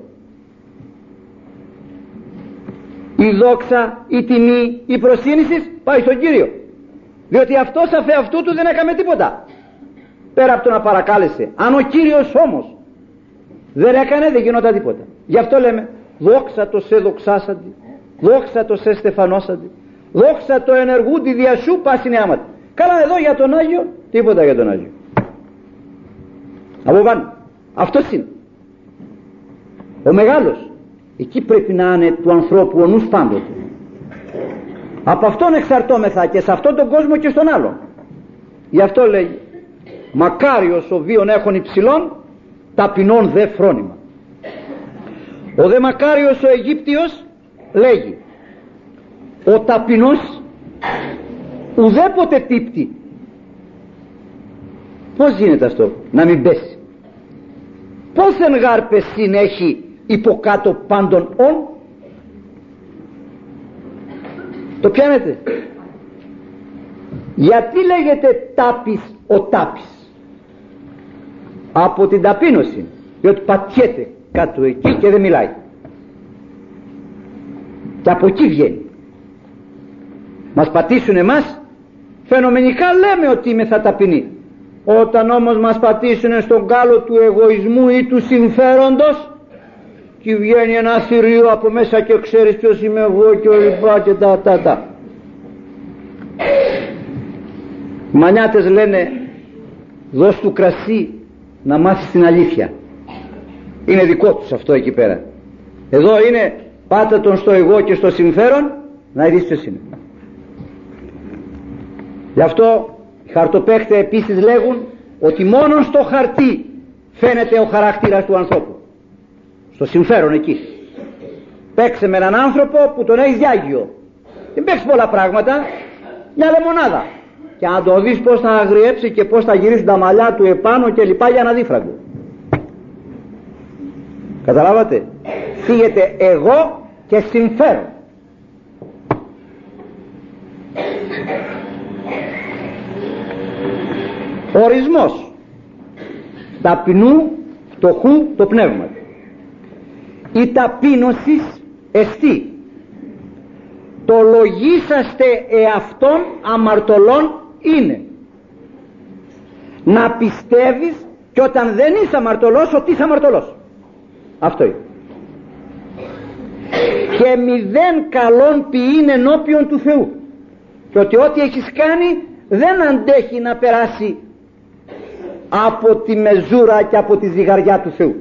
Η δόξα, η τιμή, η προσύνηση πάει στον Κύριο, διότι αυτός αφ' αυτού του δεν έκαμε τίποτα πέρα από το να παρακάλεσε. Αν ο Κύριος όμως δεν έκανε, δεν γινόταν τίποτα. Γι' αυτό λέμε δόξα το σε δοξάσαντι, δόξα το σε στεφανώσαντι, δόξα το ενεργούντι δια σου πάση νεάματι. Καλά, εδώ για τον Άγιο τίποτα, για τον Άγιο από πάνω. Αυτός είναι ο μεγάλος. Εκεί πρέπει να είναι του ανθρώπου ο νους πάντοτε. Από αυτόν εξαρτώμεθα και σε αυτόν τον κόσμο και στον άλλον. Γι' αυτό λέει μακάριος ο βίον έχων υψηλών, ταπεινών δε φρόνημα. Ο δε μακάριος ο Αιγύπτιος λέγει ο ταπεινός ουδέποτε τύπτει. Πώς γίνεται αυτό να μην πέσει? Πώς εν γάρ πεσίν έχει υποκάτω πάντων ον? Το πιάνετε? Γιατί λέγεται τάπης ο τάπης? Από την ταπείνωση, διότι πατιέται κάτω εκεί και δεν μιλάει, και από εκεί βγαίνει. Μας πατήσουν εμάς, φαινομενικά λέμε ότι είμαι θα ταπεινή. Όταν όμως μας πατήσουν στον κάλο του εγωισμού ή του συμφέροντος, και βγαίνει ένα θηρίο από μέσα και ξέρεις ποιος είμαι εγώ και ο λοιπά και τα. Οι μανιάτες λένε δώσ' του κρασί να μάθεις την αλήθεια. Είναι δικό τους αυτό εκεί πέρα. Εδώ είναι πάτα τον στο εγώ και στο συμφέρον, να δεις ποιος είναι. Γι' αυτό οι χαρτοπαίχτες επίσης λέγουν ότι μόνο στο χαρτί φαίνεται ο χαρακτήρας του ανθρώπου. Στο συμφέρον εκεί. Παίξε με έναν άνθρωπο που τον έχει διάγιο. Δεν παίξει πολλά πράγματα, μια λεμονάδα. Και αν το δεις πως θα αγριέψει και πως θα γυρίσουν τα μαλλιά του επάνω και λοιπά για να δίφραγκο. Καταλάβατε? Φύγεται εγώ και συμφέρον. Ορισμός ταπεινού φτωχού το πνεύμα. Η ταπείνωση εστί το λογίσαστε εαυτόν αμαρτωλών είναι. Να πιστεύεις και όταν δεν είσαι αμαρτωλός ότι είσαι αμαρτωλός. Αυτό είναι. Και μηδέν καλόν ποιήν ενώπιον του Θεού, και ότι ό,τι έχεις κάνει δεν αντέχει να περάσει από τη μεζούρα και από τη ζυγαριά του Θεού.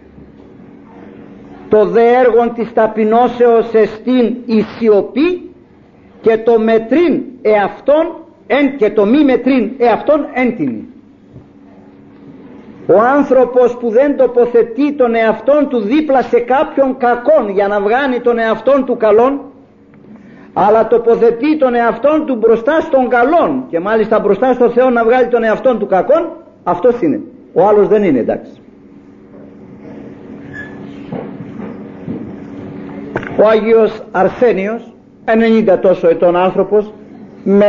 Το δε έργον της ταπεινώσεως εστίν η σιωπή, και το μετρίν εαυτόν και το μη μετρίν εαυτόν έντιμη. Ο άνθρωπος που δεν τοποθετεί τον εαυτόν του δίπλα σε κάποιον κακόν για να βγάνει τον εαυτόν του καλόν, αλλά τοποθετεί τον εαυτόν του μπροστά στον καλόν και μάλιστα μπροστά στο Θεό να βγάλει τον εαυτόν του κακόν, αυτός είναι. Ο άλλος δεν είναι, εντάξει. Ο Άγιος Αρσένιος, 90 τόσο ετών άνθρωπος, με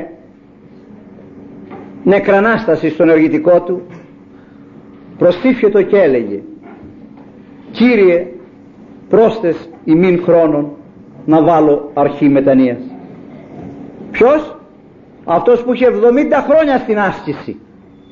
νεκρανάσταση στον ενεργητικό του, προστίφιετο και έλεγε: Κύριε, πρόσθες ημίν χρόνων να βάλω αρχή μετανοίας. Ποιος? αυτός που είχε 70 χρόνια στην άσκηση,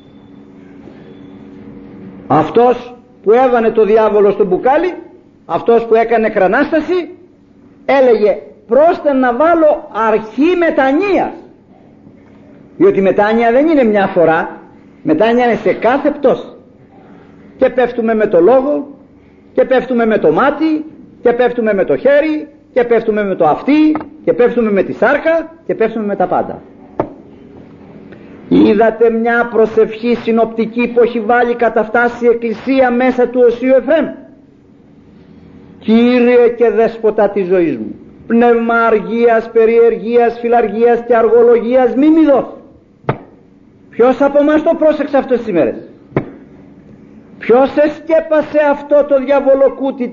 αυτός που έβανε το διάβολο στο μπουκάλι, αυτός που έκανε κρανάσταση, έλεγε πρόστε να βάλω αρχή μετανοίας, διότι μετάνοια δεν είναι μια φορά, μετάνοια είναι σε κάθε πτώση. Και πέφτουμε με το λόγο, και πέφτουμε με το μάτι, και πέφτουμε με το χέρι, και πέφτουμε με το αυτί, και πέφτουμε με τη σάρκα, και πέφτουμε με τα πάντα. Είδατε μια προσευχή συνοπτική που έχει βάλει κατά φτάσει η Εκκλησία μέσα του Οσίου Εφραίμ? Κύριε και δέσποτα της ζωής μου, πνεύμα αργίας, περιεργίας, φιλαργίας και αργολογίας μη μη δώσει. Ποιος από εμάς το πρόσεξε αυτές τις ημέρες? Ποιος εσκέπασε αυτό το διαβολοκούτι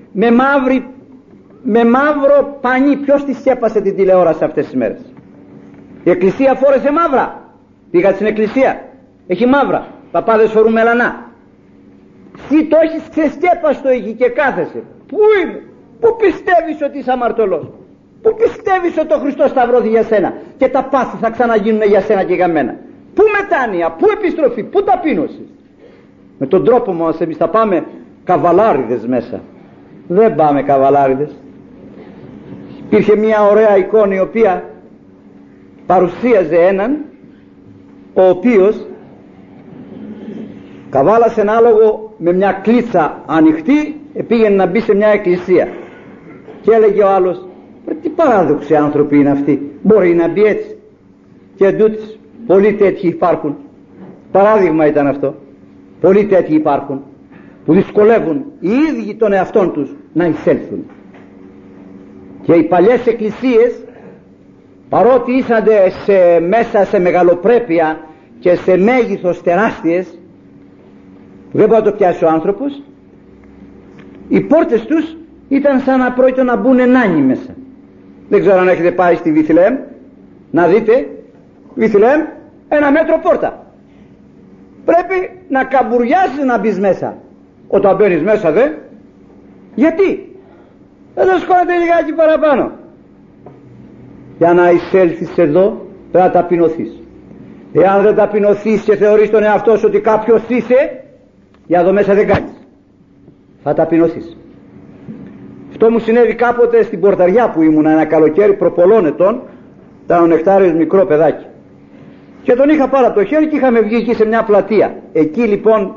με μαύρο πανί? Ποιος τη σκέπασε την τηλεόραση αυτές τις ημέρες? Η Εκκλησία φόρεσε μαύρα. Πήγα στην Εκκλησία, έχει μαύρα, παπάδες φορούν μελανά. Εσύ το έχεις ξεσκέπαστο εκεί και κάθεσαι. Πού είναι? Πού πιστεύεις ότι είσαι αμαρτωλός? Πού πιστεύεις ότι ο Χριστός σταυρώθηκε για σένα και τα πάθη θα ξαναγίνουν για σένα και για μένα? Πού μετάνοια, πού επιστροφή, πού ταπείνωση? Με τον τρόπο μας εμείς θα πάμε καβαλάριδες μέσα. Δεν πάμε καβαλάριδες. Υπήρχε μια ωραία εικόνα η οποία παρουσίαζε έναν ο οποίος καβάλασε ένα άλογο με μια κλίτσα ανοιχτή, πήγαινε να μπει σε μια εκκλησία και έλεγε ο άλλος, τι παράδοξοι άνθρωποι είναι αυτοί, μπορεί να μπει έτσι? Και εντούτοις πολλοί τέτοιοι υπάρχουν. Παράδειγμα ήταν αυτό. Πολλοί τέτοιοι υπάρχουν που δυσκολεύουν οι ίδιοι τον εαυτόν τους να εισέλθουν. Και οι παλιές εκκλησίες, παρότι ήσανται μέσα σε μεγαλοπρέπεια και σε μέγεθος τεράστιες, δεν μπορεί να το πιάσει ο άνθρωπος, οι πόρτες τους ήταν σαν να πρόκειται να μπουν ενάνοι μέσα. Δεν ξέρω αν έχετε πάει στη Βιθλεέμ να δείτε. Βιθλεέμ, 1 μέτρο πόρτα. Πρέπει να καμπουριάσεις να μπεις μέσα. Όταν μπαίνεις μέσα γιατί? Εδώ σκόνεται λιγάκι παραπάνω. Για να εισέλθεις εδώ πρέπει να ταπεινωθείς. Εάν δεν ταπεινωθείς και θεωρείς τον εαυτό σου ότι κάποιος είσαι, για εδώ μέσα δεν κάνεις. Θα ταπεινωθείς. Αυτό μου συνέβη κάποτε στην Πορταριά που ήμουν ένα καλοκαίρι προπολών ετών. Ήταν ο Νεκτάριος μικρό παιδάκι και τον είχα πάρει από το χέρι και είχαμε βγει εκεί σε μια πλατεία. Εκεί λοιπόν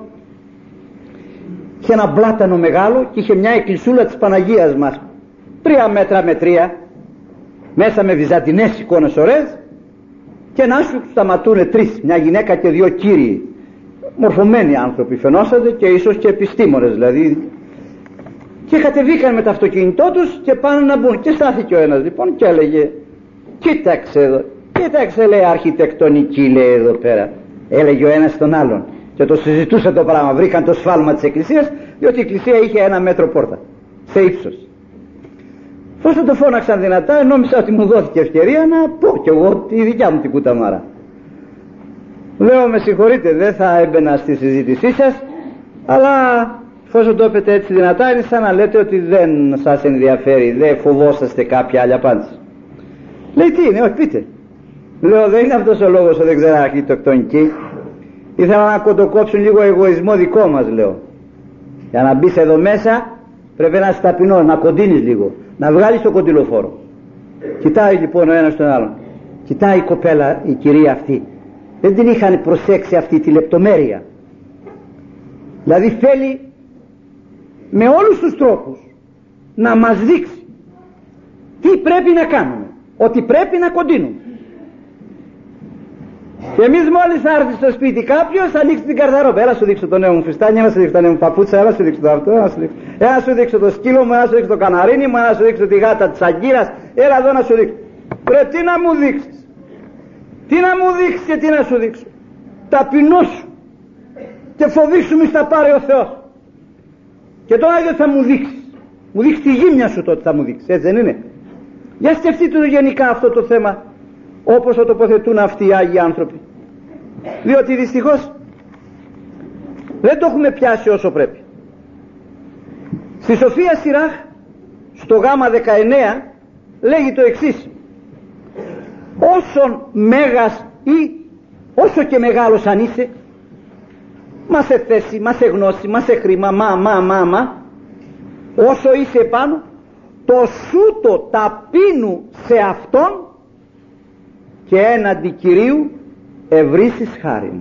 είχε ένα πλάτανο μεγάλο και είχε μια εκκλησούλα της Παναγίας μας, 3 μέτρα με 3, μέσα με βυζαντινές εικόνες ωραίες, και να σου σταματούνε 3, μια γυναίκα και 2 κύριοι, μορφωμένοι άνθρωποι φαινόσατε και ίσως και επιστήμονες δηλαδή, και κατεβήκαν με το αυτοκίνητό τους και πάνε να μπουν. Και στάθηκε ο ένας λοιπόν και έλεγε, κοίταξε εδώ, κοίταξε λέει αρχιτεκτονική λέει εδώ πέρα. Έλεγε ο ένας τον άλλον και το συζητούσε το πράγμα. Βρήκαν το σφάλμα της εκκλησίας, διότι η εκκλησία είχε 1 μέτρο πόρτα σε ύψος. Πώς το φώναξαν δυνατά, νόμιζα ότι μου δόθηκε ευκαιρία να πω κι εγώ τη δικιά μου την κουταμάρα. Λέω με συγχωρείτε, δεν θα έμπαινα στη συζήτησή σας, αλλά εφόσον το είπετε έτσι δυνατά, είναι σαν να λέτε ότι δεν σας ενδιαφέρει, δεν φοβόσαστε κάποια άλλη απάντηση. Λέει τι είναι, όχι πείτε. Λέω δεν είναι αυτός ο λόγος ότι δεν ξέρω αρχιτεκτονική. Ήθελα να κοντοκόψουν λίγο εγωισμό δικό μας, λέω. Για να μπεις εδώ μέσα πρέπει να είσαι ταπεινός, να κοντίνεις λίγο, να βγάλεις το κοντιλοφόρο. Κοιτάει λοιπόν ο ένας τον άλλον. Κοιτάει η κοπέλα, η κυρία αυτή. Δεν την είχαν προσέξει αυτή τη λεπτομέρεια. Δηλαδή θέλει με όλους τους τρόπους να μας δείξει τι πρέπει να κάνουμε, ότι πρέπει να κοντίνουμε. Και εμείς μόλις θα έρθει στο σπίτι κάποιος θα ανοίξει την καρδαρόπα. Έλα σου δείξω το νέο μου φιστάνι, έλα σου δείξω το νέο μου παπούτσα, έλα σου δείξω το αυτό, έλα σου δείξω το σκύλο μου, έλα σου δείξω το καναρίνι μου, έλα σου δείξω τη γάτα της αγκύρας, έλα εδώ να σου δείξω. Πρέπει τι να μου δείξεις, τι να μου δείξεις και τι να σου δείξω? Ταπεινώσου και φοβήσου μη στα πάρει ο Θεός. Και τώρα δεν θα μου δείξεις, μου δείξεις τη γύμνια σου τότε θα μου δείξεις, έτσι δεν είναι? Για σκεφτείτε το γενικά αυτό το θέμα, όπως το τοποθετούν αυτοί οι Άγιοι άνθρωποι, διότι δυστυχώς δεν το έχουμε πιάσει όσο πρέπει. Στη Σοφία Σιράχ στο γάμα 19 λέγει το εξής: όσον μέγας ή όσο και μεγάλος αν είσαι, μα σε θέση, μα σε γνώση, μα σε χρήμα, μα, όσο είσαι επάνω, το σούτο ταπείνου σε αυτόν και έναντι Κυρίου ευρύσεις χάριν.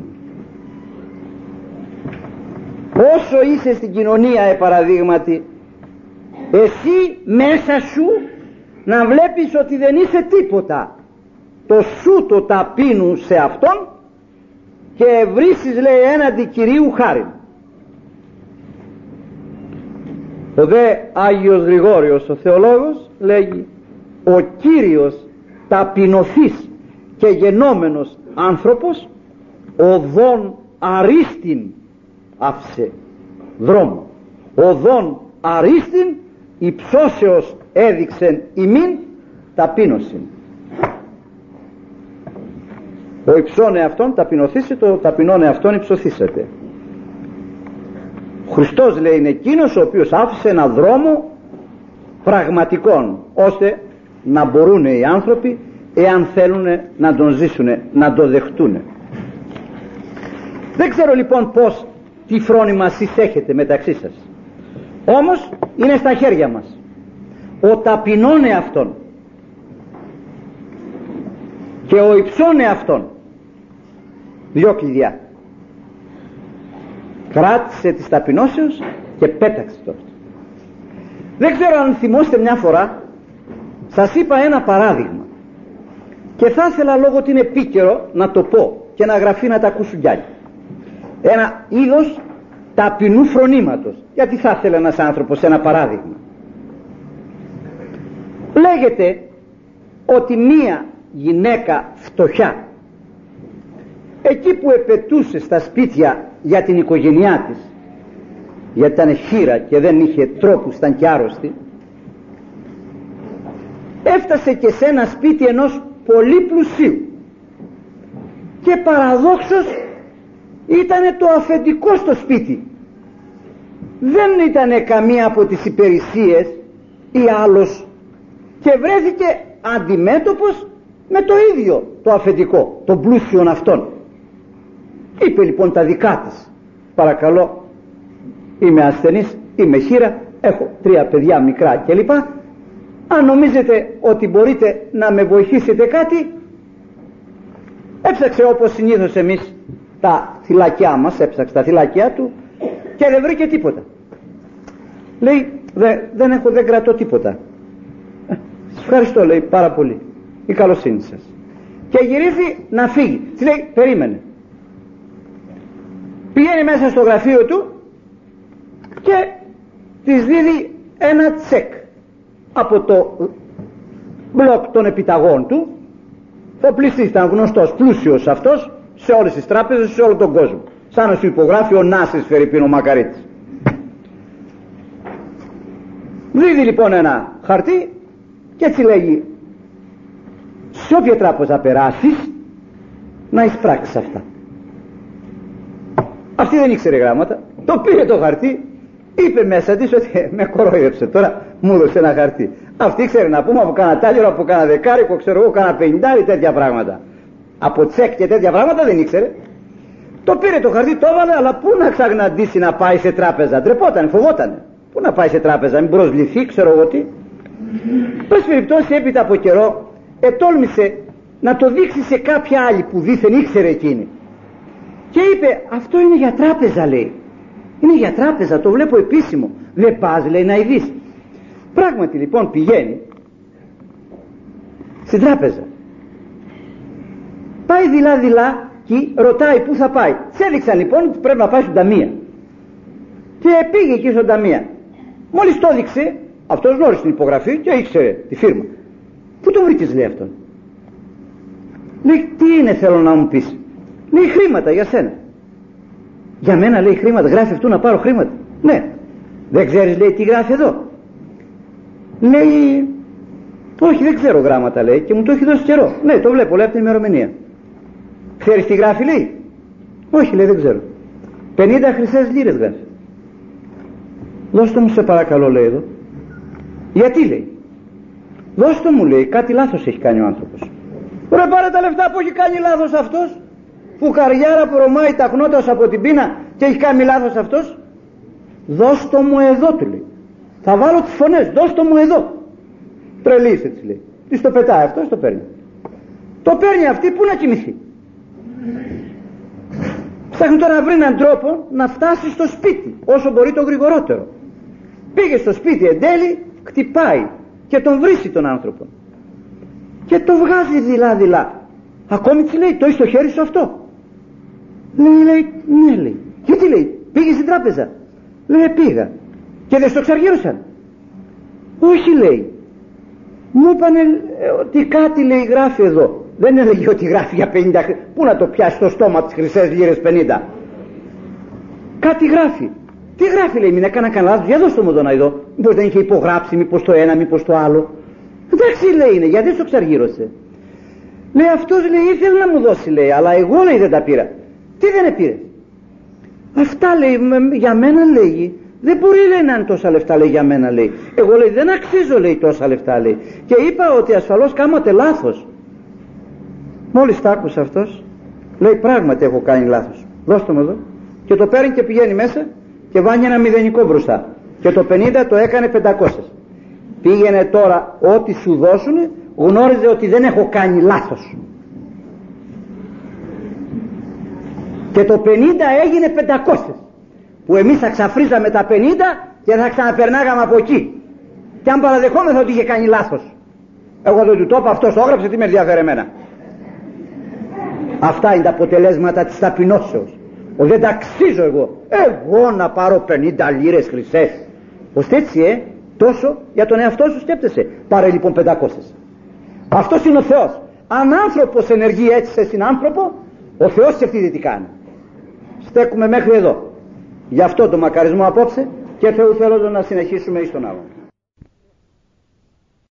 Όσο είσαι στην κοινωνία, παραδείγματι, εσύ μέσα σου να βλέπεις ότι δεν είσαι τίποτα, το σούτο ταπείνου σε αυτόν και ευρύσεις, λέει, έναντι Κυρίου χάριν. Ο δε Άγιος Γρηγόριος ο θεολόγος λέγει: ο Κύριος ταπεινωθής και γενόμενος άνθρωπος οδόν αρίστην άφησε δρόμο, οδόν αρίστην υψώσεως έδειξεν ημίν ταπείνωσιν. Ο υψών εαυτόν ταπεινωθήσε, το ταπεινών εαυτόν υψωθήσετε. Ο Χριστός, λέει, είναι εκείνος ο οποίος άφησε ένα δρόμο πραγματικών, ώστε να μπορούν οι άνθρωποι, εάν θέλουν, να τον ζήσουν, να τον δεχτούν. Δεν ξέρω λοιπόν πως, τι φρόνημα εσείς έχετε μεταξύ σας, όμως είναι στα χέρια μας. Ο ταπεινών εαυτόν και ο υψών εαυτόν, δυο κλειδιά. Κράτησε της ταπεινώσεως και πέταξε το αυτό. Δεν ξέρω αν θυμόστε, μια φορά σας είπα ένα παράδειγμα και θα ήθελα, λόγω ότι είναι επίκαιρο, να το πω και να γραφεί να τα ακούσουν κι άλλοι. Ένα είδος ταπεινού φρονήματος. Γιατί θα ήθελε ένας άνθρωπος ένα παράδειγμα. Λέγεται ότι μία γυναίκα φτωχιά, εκεί που επετούσε στα σπίτια για την οικογένειά της, γιατί ήταν χήρα και δεν είχε τρόπους, ήταν και άρρωστη, έφτασε και σε ένα σπίτι ενός πολύ πλουσίου και παραδόξως ήτανε το αφεντικό στο σπίτι, δεν ήτανε καμία από τις υπηρεσίες ή άλλος, και βρέθηκε αντιμέτωπος με το ίδιο το αφεντικό, τον πλούσιον αυτόν. Είπε λοιπόν τα δικά της: παρακαλώ, είμαι ασθενής, είμαι χήρα, έχω 3 παιδιά μικρά κλπ. Αν νομίζετε ότι μπορείτε να με βοηθήσετε κάτι. Έψαξε όπως συνήθως εμείς τα θυλακιά μας, έψαξε τα θυλακιά του και δεν βρήκε τίποτα. Λέει: δεν κρατώ τίποτα. Σας ευχαριστώ, λέει, πάρα πολύ, η καλοσύνη σας. Και γυρίζει να φύγει. Της λέει: περίμενε. Πηγαίνει μέσα στο γραφείο του και της δίδει ένα τσεκ από το μπλοκ των επιταγών του. Ο πληστής ήταν γνωστός, πλούσιος αυτός, σε όλες τις τράπεζες, σε όλο τον κόσμο, σαν να σου υπογράφει ο Νάσης Φερρυπίν ο Μακαρίτης. Δίδει λοιπόν ένα χαρτί και έτσι λέγει: σε όποια τράπεζα περάσεις να εισπράξεις αυτά. Αυτή δεν ήξερε γράμματα, το πήρε το χαρτί, είπε μέσα της ότι με κοροϊδέψε, τώρα μου έδωσε ένα χαρτί. Αυτή ήξερε να πούμε από κάνα τάλιρο, από κάνα δεκάρικο, ξέρω εγώ, κάνα 50 τέτοια πράγματα. Από τσεκ και τέτοια πράγματα δεν ήξερε. Το πήρε το χαρτί, το έβαλε, αλλά πού να ξαγναντήσει να πάει σε τράπεζα. Ντρεπότανε, φοβότανε. Πού να πάει σε τράπεζα, μην προσβληθεί, ξέρω εγώ τι. Πες περιπτώσει, έπειτα από καιρό ετόλμησε να το δείξει σε κάποια άλλη που δήθεν ήξερε εκείνη. Και είπε: αυτό είναι για τράπεζα, λέει. Είναι για τράπεζα, το βλέπω επίσημο. Δεν πας, λέει, να ειδείς. Πράγματι λοιπόν πηγαίνει στην τράπεζα. Πάει δειλά και ρωτάει πού θα πάει. Της έδειξαν λοιπόν ότι πρέπει να πάει στον ταμεία. Και πήγε εκεί στον ταμεία. Μόλις το έδειξε, αυτός γνώρισε την υπογραφή και ήξερε τη φίρμα. Πού τον βρήκες, λέει, αυτόν? Λέει: τι είναι, θέλω να μου πεις? Λέει: χρήματα για σένα. Για μένα, λέει, χρήματα? Γράφει αυτού να πάρω χρήματα? Ναι. Δεν ξέρεις, λέει, τι γράφει εδώ? Λέει: όχι, δεν ξέρω γράμματα, λέει, και μου το έχει δώσει καιρό. Ναι, το βλέπω, λέει, από την ημερομηνία. Ξέρεις τι γράφει, λέει? Όχι, λέει, δεν ξέρω. 50 χρυσές λίρες γράφει. Δώσ' το μου, σε παρακαλώ, λέει, εδώ. Γιατί, λέει? Δώσ' το μου, λέει, κάτι λάθος έχει κάνει ο άνθρωπος. Ρε πάρε τα λεφτά που έχει κάνει λάθος αυτός. Φουκαριάρα που ρωμάει τα χνότας από την πείνα και έχει κάνει λάθος αυτός. Δώσ' το μου εδώ, του λέει. Θα βάλω τις φωνές, δώσ' το μου εδώ. Τρελήστε, της λέει. Της το πετάει αυτός, το παίρνει. Το παίρνει αυτή, πού να κοιμηθεί. Ψάχνει τώρα να βρει έναν τρόπο να φτάσει στο σπίτι όσο μπορεί το γρηγορότερο. Πήγε στο σπίτι εν τέλει, χτυπάει και τον βρίσκει τον άνθρωπο και το βγάζει δειλά. Ακόμη της λέει, το είσαι στο χέρι σου αυτό? Λέει, ναι, λέει. Γιατί, λέει, πήγε στην τράπεζα? Λέει, πήγα. Και δεν στο ξαργύρωσαν? Όχι, λέει. Μου είπανε ότι κάτι, λέει, γράφει εδώ. Δεν έλεγε ότι γράφει για 50. Πού να το πιάσει στο στόμα τις χρυσές λίρες 50? Κάτι γράφει. Τι γράφει, λέει, μην έκανα κανένα λάθος? Για δώστε μου εδώ να δω. Μήπως δεν είχε υπογράψει, μήπως το ένα, μήπως το άλλο? Εντάξει, λέει, είναι, γιατί στο ξαργύρωσε? Λέει, αυτός, λέει, ήθελε να μου δώσει, λέει, αλλά εγώ, λέει, δεν τα πήρα. Τι δεν πήρε? Αυτά, λέει, για μένα, λέει, δεν μπορεί, λέει, να είναι τόσα λεφτά, λέει, για μένα, λέει. Εγώ, λέει, δεν αξίζω, λέει, τόσα λεφτά, λέει. Και είπα ότι ασφαλώς κάματε λάθος. Μόλις τα άκουσε αυτός, λέει, πράγματι έχω κάνει λάθος. Δώστε μου εδώ. Και το παίρνει και πηγαίνει μέσα και βάνει ένα μηδενικό μπροστά. Και το 50 το έκανε 500. Πήγαινε τώρα, ό,τι σου δώσουνε, γνώριζε ότι δεν έχω κάνει λάθος. Και το 50 έγινε 500, που εμείς θα ξαφρίζαμε τα 50 και θα ξαναπερνάγαμε από εκεί. Και αν παραδεχόμεθα ότι είχε κάνει λάθος, εγώ δεν του το είπα, αυτός το έγραψε, τι με ενδιαφέρει εμένα? Αυτά είναι τα αποτελέσματα της ταπεινώσεως. Δεν τα αξίζω εγώ να πάρω 50 λίρες χρυσές. Ώστε έτσι, τόσο για τον εαυτό σου σκέπτεσαι. Πάρε λοιπόν 500. Αυτός είναι ο Θεός. Αν άνθρωπος ενεργεί έτσι σε συνάνθρωπο, ο Θεός σε αυτή τι κάνει. Στέκουμε μέχρι εδώ. Γι' αυτό το μακαρισμό απόψε και Θεού θέλω να συνεχίσουμε εις τον άλλον.